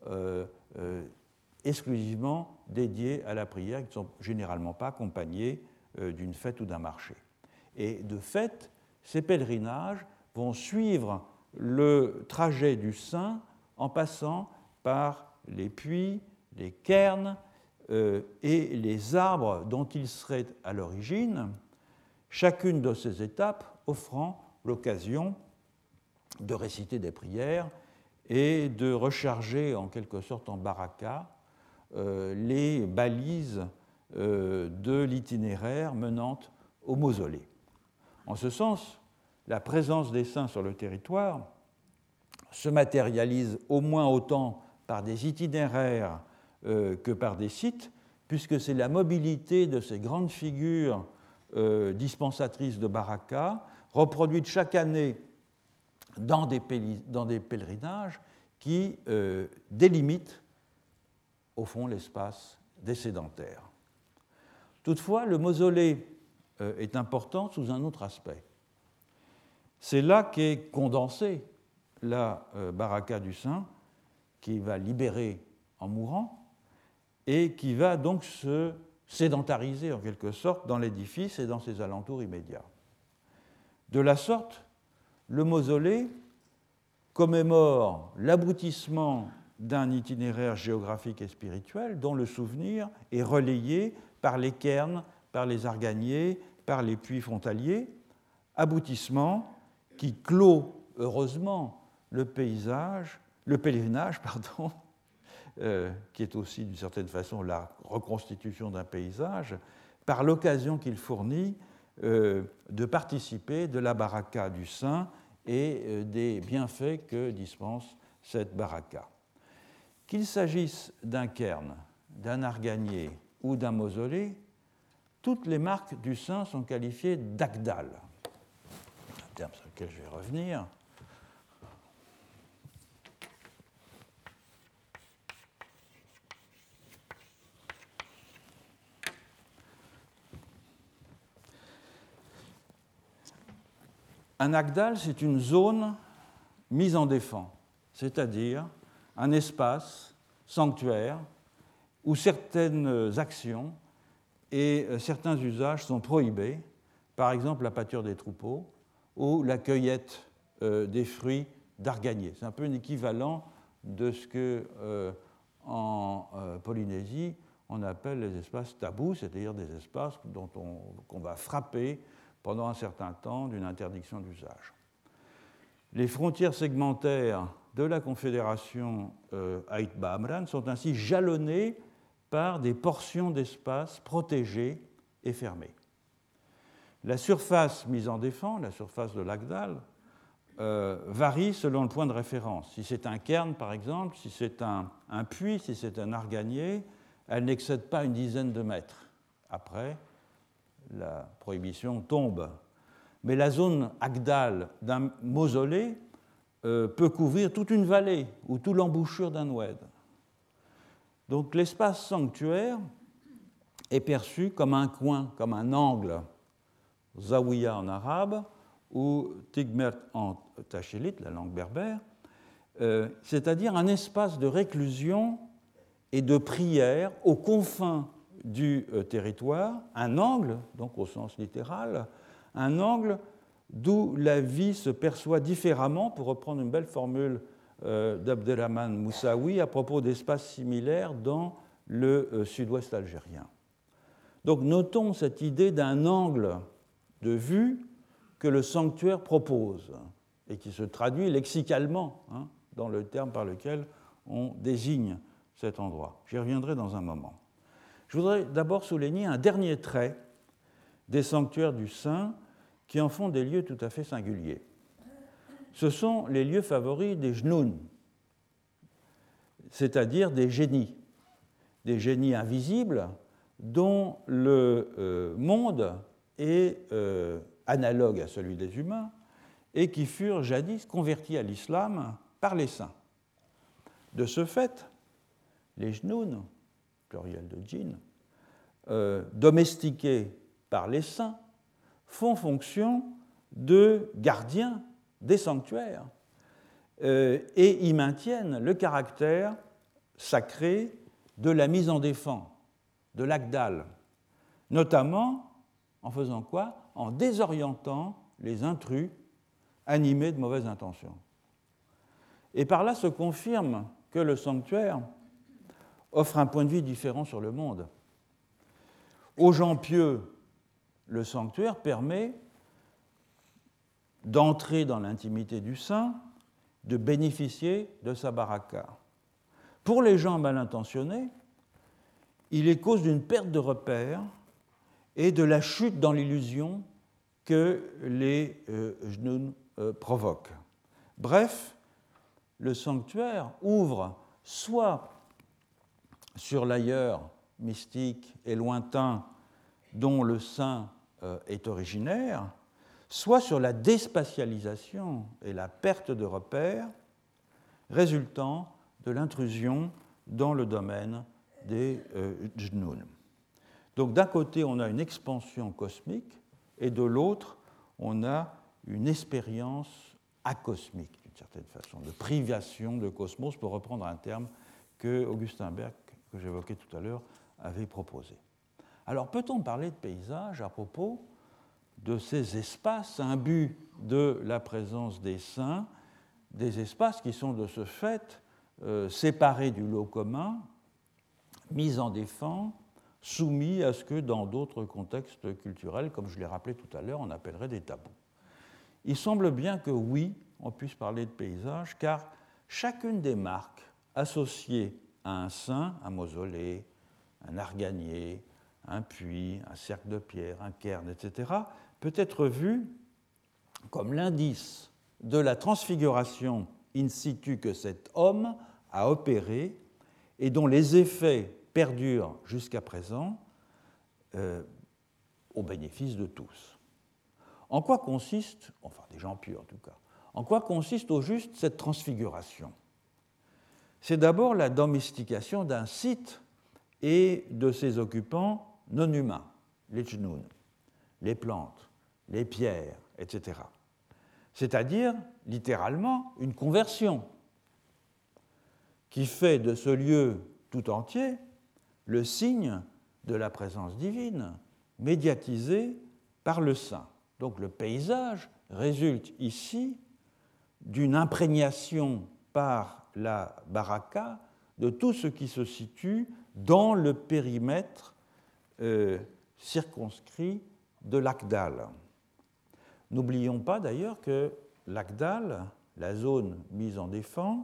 exclusivement dédiés à la prière, qui ne sont généralement pas accompagnés d'une fête ou d'un marché. Et de fait, ces pèlerinages vont suivre le trajet du saint en passant par les puits, les cairns et les arbres dont il serait à l'origine, chacune de ces étapes offrant l'occasion de réciter des prières et de recharger en quelque sorte en baraka les balises de l'itinéraire menant au mausolée. En ce sens, la présence des saints sur le territoire se matérialise au moins autant par des itinéraires que par des sites, puisque c'est la mobilité de ces grandes figures dispensatrices de baraka, reproduites chaque année dans des pèlerinages, qui délimitent au fond l'espace des sédentaires. Toutefois, le mausolée est important sous un autre aspect. C'est là qu'est condensée la baraka du saint, qui va libérer en mourant et qui va donc se sédentariser en quelque sorte dans l'édifice et dans ses alentours immédiats. De la sorte, le mausolée commémore l'aboutissement d'un itinéraire géographique et spirituel dont le souvenir est relayé par les cairns, par les arganiers, par les puits frontaliers, aboutissement qui clôt heureusement le pèlerinage, qui est aussi d'une certaine façon la reconstitution d'un paysage, par l'occasion qu'il fournit de participer de la baraka du saint et des bienfaits que dispense cette baraka. Qu'il s'agisse d'un cairn, d'un arganier ou d'un mausolée, toutes les marques du saint sont qualifiées d'agdal, un terme sur lequel je vais revenir. Un agdal, c'est une zone mise en défense, c'est-à-dire un espace sanctuaire où certaines actions et certains usages sont prohibés, par exemple la pâture des troupeaux ou la cueillette des fruits d'arganier. C'est un peu un équivalent de ce que en Polynésie on appelle les espaces tabous, c'est-à-dire des espaces qu'on va frapper pendant un certain temps d'une interdiction d'usage. Les frontières segmentaires de la Confédération Ait Ba'amran sont ainsi jalonnées par des portions d'espace protégées et fermées. La surface mise en défense, la surface de l'Agdal, varie selon le point de référence. Si c'est un cairn, par exemple, si c'est un puits, si c'est un arganier, elle n'excède pas une dizaine de mètres. Après, la prohibition tombe. Mais la zone agdal d'un mausolée peut couvrir toute une vallée ou toute l'embouchure d'un oued. Donc l'espace sanctuaire est perçu comme un coin, comme un angle, zawiya en arabe, ou tigmert en tachelite, la langue berbère, c'est-à-dire un espace de réclusion et de prière aux confins du territoire, un angle, donc au sens littéral, un angle d'où la vie se perçoit différemment, pour reprendre une belle formule d'Abdelrahman Moussaoui à propos d'espaces similaires dans le sud-ouest algérien. Donc notons cette idée d'un angle de vue que le sanctuaire propose et qui se traduit lexicalement dans le terme par lequel on désigne cet endroit. J'y reviendrai dans un moment. Je voudrais d'abord souligner un dernier trait des sanctuaires du saint qui en font des lieux tout à fait singuliers. Ce sont les lieux favoris des jnoun, c'est-à-dire des génies invisibles dont le monde est analogue à celui des humains et qui furent jadis convertis à l'islam par les saints. De ce fait, les jnoun, pluriel de djinn, domestiqués par les saints, font fonction de gardiens des sanctuaires et y maintiennent le caractère sacré de la mise en défense, de l'agdal, notamment en faisant quoi? En désorientant les intrus animés de mauvaises intentions. Et par là se confirme que le sanctuaire offre un point de vue différent sur le monde. Aux gens pieux, le sanctuaire permet d'entrer dans l'intimité du saint, de bénéficier de sa baraka. Pour les gens mal intentionnés, il est cause d'une perte de repères et de la chute dans l'illusion que les jnun provoquent. Bref, le sanctuaire ouvre soit sur l'ailleurs mystique et lointain dont le saint est originaire, soit sur la déspatialisation et la perte de repères résultant de l'intrusion dans le domaine des jnun. Donc d'un côté, on a une expansion cosmique et de l'autre, on a une expérience acosmique, d'une certaine façon, de privation de cosmos, pour reprendre un terme que Augustin Berg, que j'évoquais tout à l'heure, avait proposé. Alors peut-on parler de paysage à propos de ces espaces imbus de la présence des saints, des espaces qui sont de ce fait séparés du lot commun, mis en défense, soumis à ce que dans d'autres contextes culturels, comme je l'ai rappelé tout à l'heure, on appellerait des tabous. Il semble bien que oui, on puisse parler de paysage, car chacune des marques associées à un saint, un mausolée, un arganier, un puits, un cercle de pierre, un cairn, etc., peut être vue comme l'indice de la transfiguration in situ que cet homme a opéré et dont les effets perdurent jusqu'à présent au bénéfice de tous. En quoi consiste, enfin des gens pieux en tout cas, en quoi consiste au juste cette transfiguration? C'est d'abord la domestication d'un site et de ses occupants non humains, les jnun, les plantes, les pierres, etc. C'est-à-dire, littéralement, une conversion qui fait de ce lieu tout entier le signe de la présence divine médiatisée par le saint. Donc le paysage résulte ici d'une imprégnation par la baraka de tout ce qui se situe dans le périmètre circonscrit de l'Akdal. N'oublions pas d'ailleurs que l'Akdal, la zone mise en défense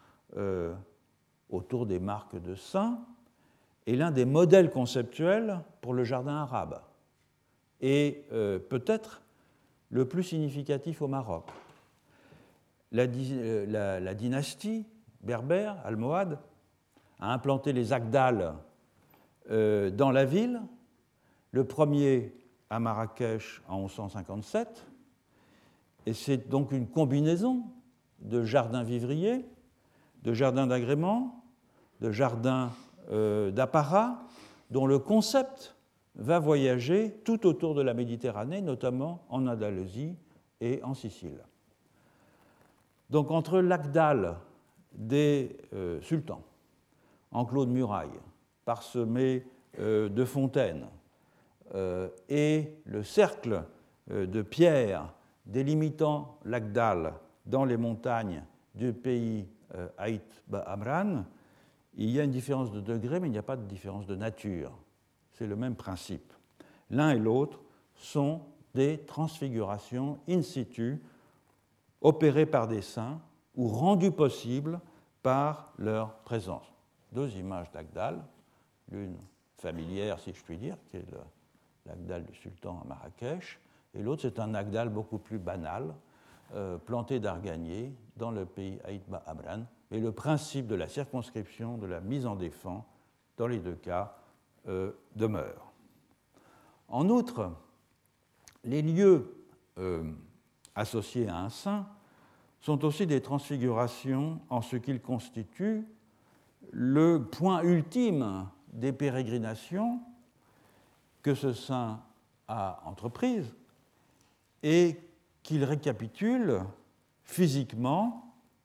autour des marques de saints, est l'un des modèles conceptuels pour le jardin arabe et peut-être le plus significatif au Maroc. La dynastie berbère, almohade, a implanté les Akdal dans la ville, le premier à Marrakech en 1157, et c'est donc une combinaison de jardins vivriers, de jardins d'agrément, de jardins d'apparat, dont le concept va voyager tout autour de la Méditerranée, notamment en Andalousie et en Sicile. Donc entre l'Akdal des sultans, enclos de murailles, parsemés de fontaines, et le cercle de pierres délimitant l'Akdal dans les montagnes du pays Aït Amran, il y a une différence de degré, mais il n'y a pas de différence de nature. C'est le même principe. L'un et l'autre sont des transfigurations in situ opérées par des saints ou rendues possibles par leur présence. Deux images d'Akdal, l'une familière, si je puis dire, qui est l'Akdal du sultan à Marrakech, et l'autre, c'est un Akdal beaucoup plus banal, planté d'arganiers dans le pays Aït Amran. Et le principe de la circonscription, de la mise en défense, dans les deux cas, demeure. En outre, les lieux associés à un saint sont aussi des transfigurations en ce qu'ils constituent le point ultime des pérégrinations que ce saint a entreprises et qu'il récapitule physiquement.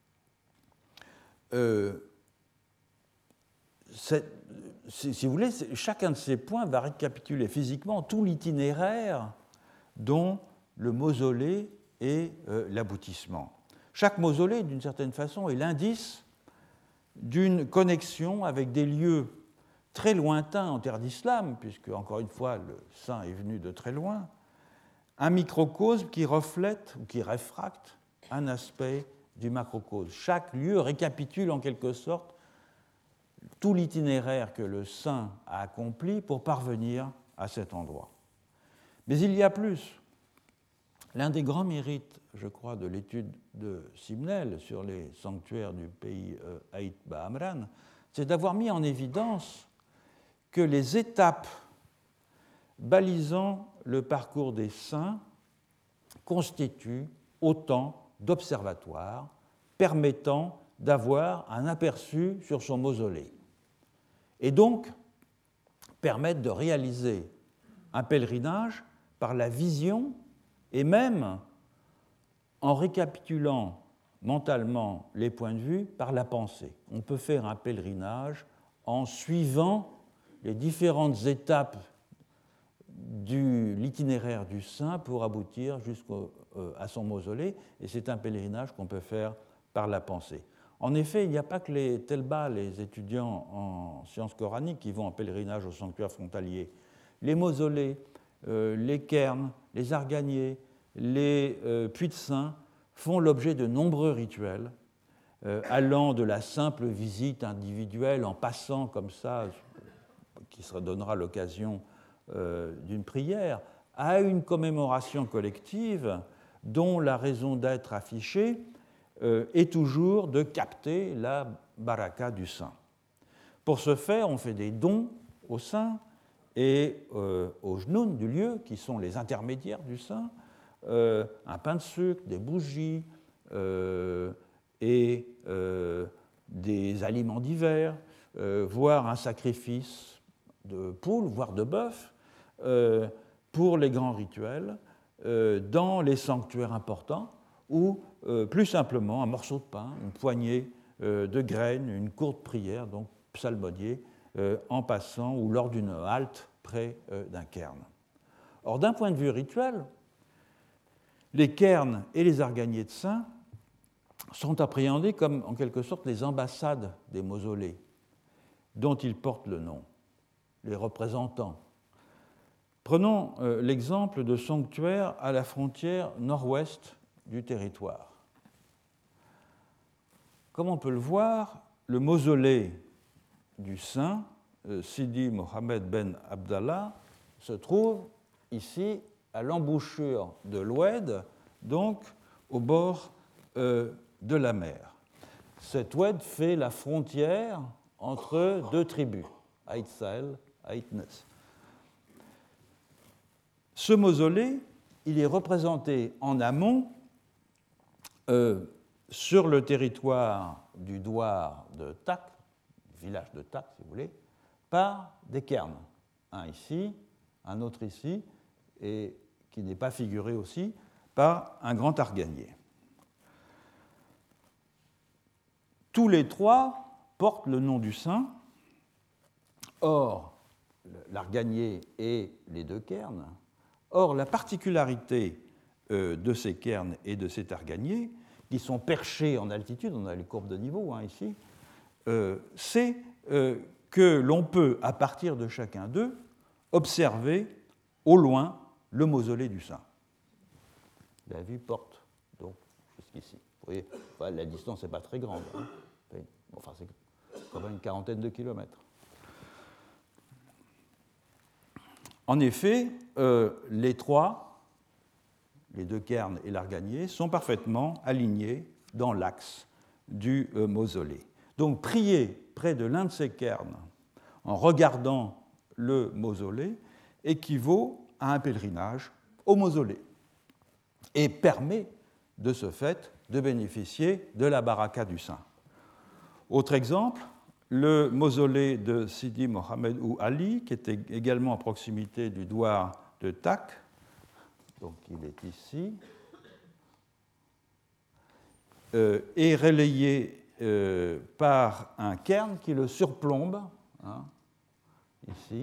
Si vous voulez, chacun de ces points va récapituler physiquement tout l'itinéraire dont le mausolée est l'aboutissement. Chaque mausolée, d'une certaine façon, est l'indice d'une connexion avec des lieux très lointains en terre d'islam, puisque, encore une fois, le saint est venu de très loin, un microcosme qui reflète ou qui réfracte un aspect du macrocosme. Chaque lieu récapitule en quelque sorte tout l'itinéraire que le saint a accompli pour parvenir à cet endroit. Mais il y a plus. L'un des grands mérites, je crois, de l'étude de Simnel sur les sanctuaires du pays Haït Bahamran, c'est d'avoir mis en évidence que les étapes balisant le parcours des saints constituent autant d'observatoires permettant d'avoir un aperçu sur son mausolée et donc permettent de réaliser un pèlerinage par la vision et même en récapitulant mentalement les points de vue par la pensée. On peut faire un pèlerinage en suivant les différentes étapes de l'itinéraire du saint pour aboutir jusqu'à son mausolée, et c'est un pèlerinage qu'on peut faire par la pensée. En effet, il n'y a pas que les Telba, les étudiants en sciences coraniques, qui vont en pèlerinage au sanctuaire frontalier. Les mausolées, les cairns, les arganiers, les puits de saints font l'objet de nombreux rituels, allant de la simple visite individuelle en passant comme ça, qui se donnera l'occasion d'une prière, à une commémoration collective dont la raison d'être affichée est toujours de capter la baraka du saint. Pour ce faire, on fait des dons au saint et aux jnoun du lieu, qui sont les intermédiaires du saint, un pain de sucre, des bougies et des aliments divers, voire un sacrifice de poule, voire de bœuf, pour les grands rituels, dans les sanctuaires importants, ou plus simplement un morceau de pain, une poignée de graines, une courte prière, donc psalmodiée, en passant ou lors d'une halte près d'un cairn. Or, d'un point de vue rituel, les cairns et les arganiers de saints sont appréhendés comme en quelque sorte les ambassades des mausolées dont ils portent le nom, les représentants. Prenons l'exemple de sanctuaires à la frontière nord-ouest du territoire. Comme on peut le voir, le mausolée du saint Sidi Mohammed ben Abdallah se trouve ici à l'embouchure de l'Oued, donc au bord de la mer. Cette Oued fait la frontière entre deux tribus, Haït Sahel, Haït Nes. Ce mausolée, il est représenté en amont sur le territoire du douar de Tak, village de Tak si vous voulez, par des cairns. Un ici, un autre ici, et qui n'est pas figuré aussi par un grand arganier. Tous les trois portent le nom du saint. Or, l'arganier et les deux cairns. Or, la particularité de ces cairns et de cet arganier, qui sont perchés en altitude, on a les courbes de niveau ici, c'est que l'on peut, à partir de chacun d'eux, observer au loin le mausolée du saint. La vue porte donc jusqu'ici. Vous voyez, la distance n'est pas très grande. Enfin, c'est quand même une quarantaine de kilomètres. En effet, les trois, les deux cairns et l'arganier, sont parfaitement alignés dans l'axe du mausolée. Donc, prier près de l'un de ces cairns en regardant le mausolée équivaut à un pèlerinage au mausolée et permet de ce fait de bénéficier de la baraka du saint. Autre exemple, le mausolée de Sidi Mohammed ou Ali, qui était également à proximité du douar de Tak, donc il est ici, est relayé par un cairn qui le surplombe, ici,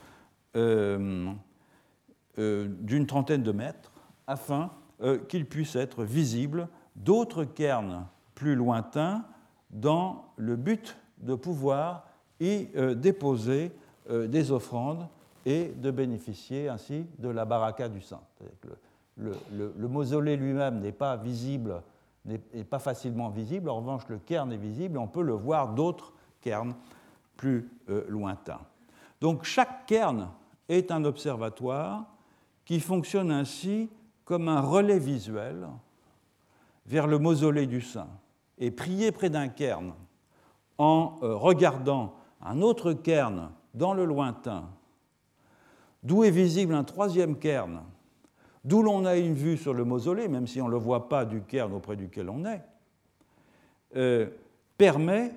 d'une trentaine de mètres, afin qu'il puisse être visible d'autres cairns plus lointains dans le but de pouvoir y déposer des offrandes et de bénéficier ainsi de la baraka du saint. le mausolée lui-même n'est pas visible, n'est pas facilement visible. En revanche, le cairn est visible et on peut le voir d'autres cairns plus lointains. Donc chaque cairn est un observatoire qui fonctionne ainsi comme un relais visuel vers le mausolée du saint. Et prier près d'un cairn en regardant un autre cairn dans le lointain, d'où est visible un troisième cairn, d'où l'on a une vue sur le mausolée, même si on ne le voit pas du cairn auprès duquel on est, permet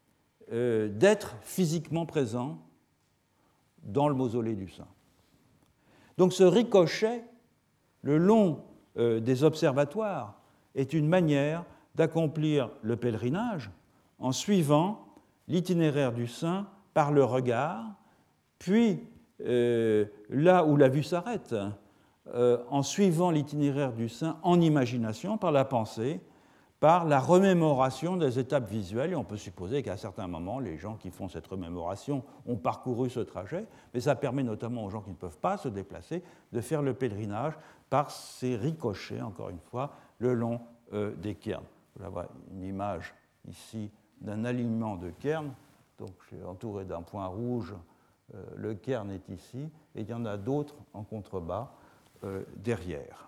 d'être physiquement présent dans le mausolée du saint. Donc ce ricochet, le long des observatoires, est une manière d'accomplir le pèlerinage en suivant l'itinéraire du saint par le regard, puis là où la vue s'arrête, en suivant l'itinéraire du saint en imagination, par la pensée, par la remémoration des étapes visuelles. Et on peut supposer qu'à certains moments, les gens qui font cette remémoration ont parcouru ce trajet, mais ça permet notamment aux gens qui ne peuvent pas se déplacer de faire le pèlerinage par ces ricochets, encore une fois, le long des cairns. Vous voyez une image ici d'un alignement de cairns. Donc, je suis entouré d'un point rouge. Le cairn est ici, et il y en a d'autres en contrebas derrière.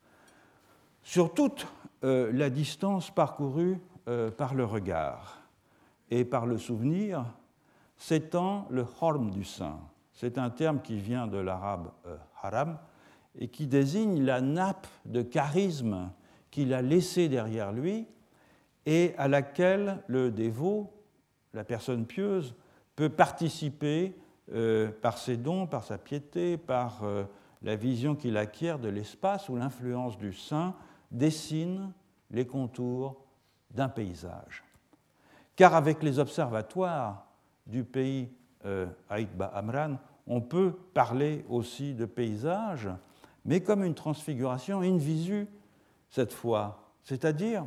Sur toute la distance parcourue par le regard et par le souvenir s'étend le horm du saint. C'est un terme qui vient de l'arabe haram et qui désigne la nappe de charisme qu'il a laissée derrière lui et à laquelle le dévot, la personne pieuse, peut participer par ses dons, par sa piété, par la vision qu'il acquiert de l'espace où l'influence du saint dessine les contours d'un paysage. Car avec les observatoires du pays Aït Amran, on peut parler aussi de paysage, mais comme une transfiguration in visu cette fois, c'est-à-dire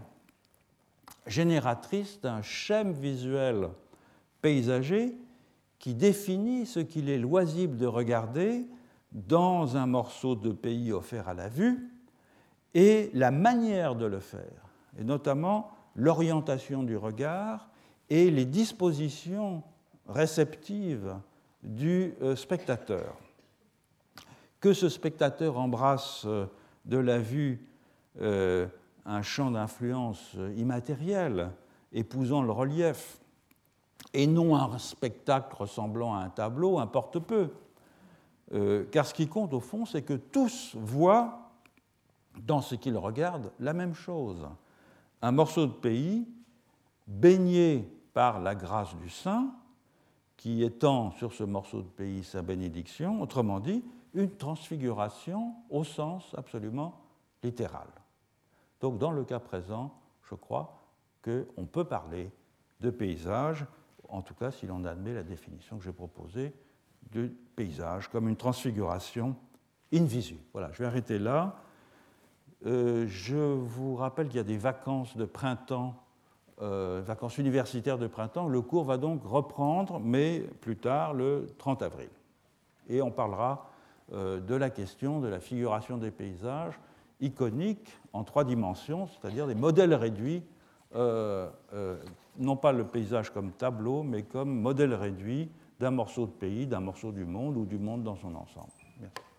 génératrice d'un schème visuel paysager qui définit ce qu'il est loisible de regarder dans un morceau de pays offert à la vue et la manière de le faire, et notamment l'orientation du regard et les dispositions réceptives du spectateur. Que ce spectateur embrasse de la vue un champ d'influence immatériel, épousant le relief, et non un spectacle ressemblant à un tableau, importe peu. Car ce qui compte au fond, c'est que tous voient dans ce qu'ils regardent la même chose. Un morceau de pays baigné par la grâce du saint, qui étend sur ce morceau de pays sa bénédiction, autrement dit, une transfiguration au sens absolument littéral. Donc dans le cas présent, je crois qu'on peut parler de paysage, en tout cas si l'on admet la définition que j'ai proposée de paysage comme une transfiguration in visu. Voilà, je vais arrêter là. Je vous rappelle qu'il y a des vacances de printemps, vacances universitaires de printemps. Le cours va donc reprendre, mais plus tard, le 30 avril. Et on parlera de la question de la figuration des paysages iconiques en 3 dimensions, c'est-à-dire des modèles réduits, non pas le paysage comme tableau, mais comme modèle réduit d'un morceau de pays, d'un morceau du monde ou du monde dans son ensemble. Merci.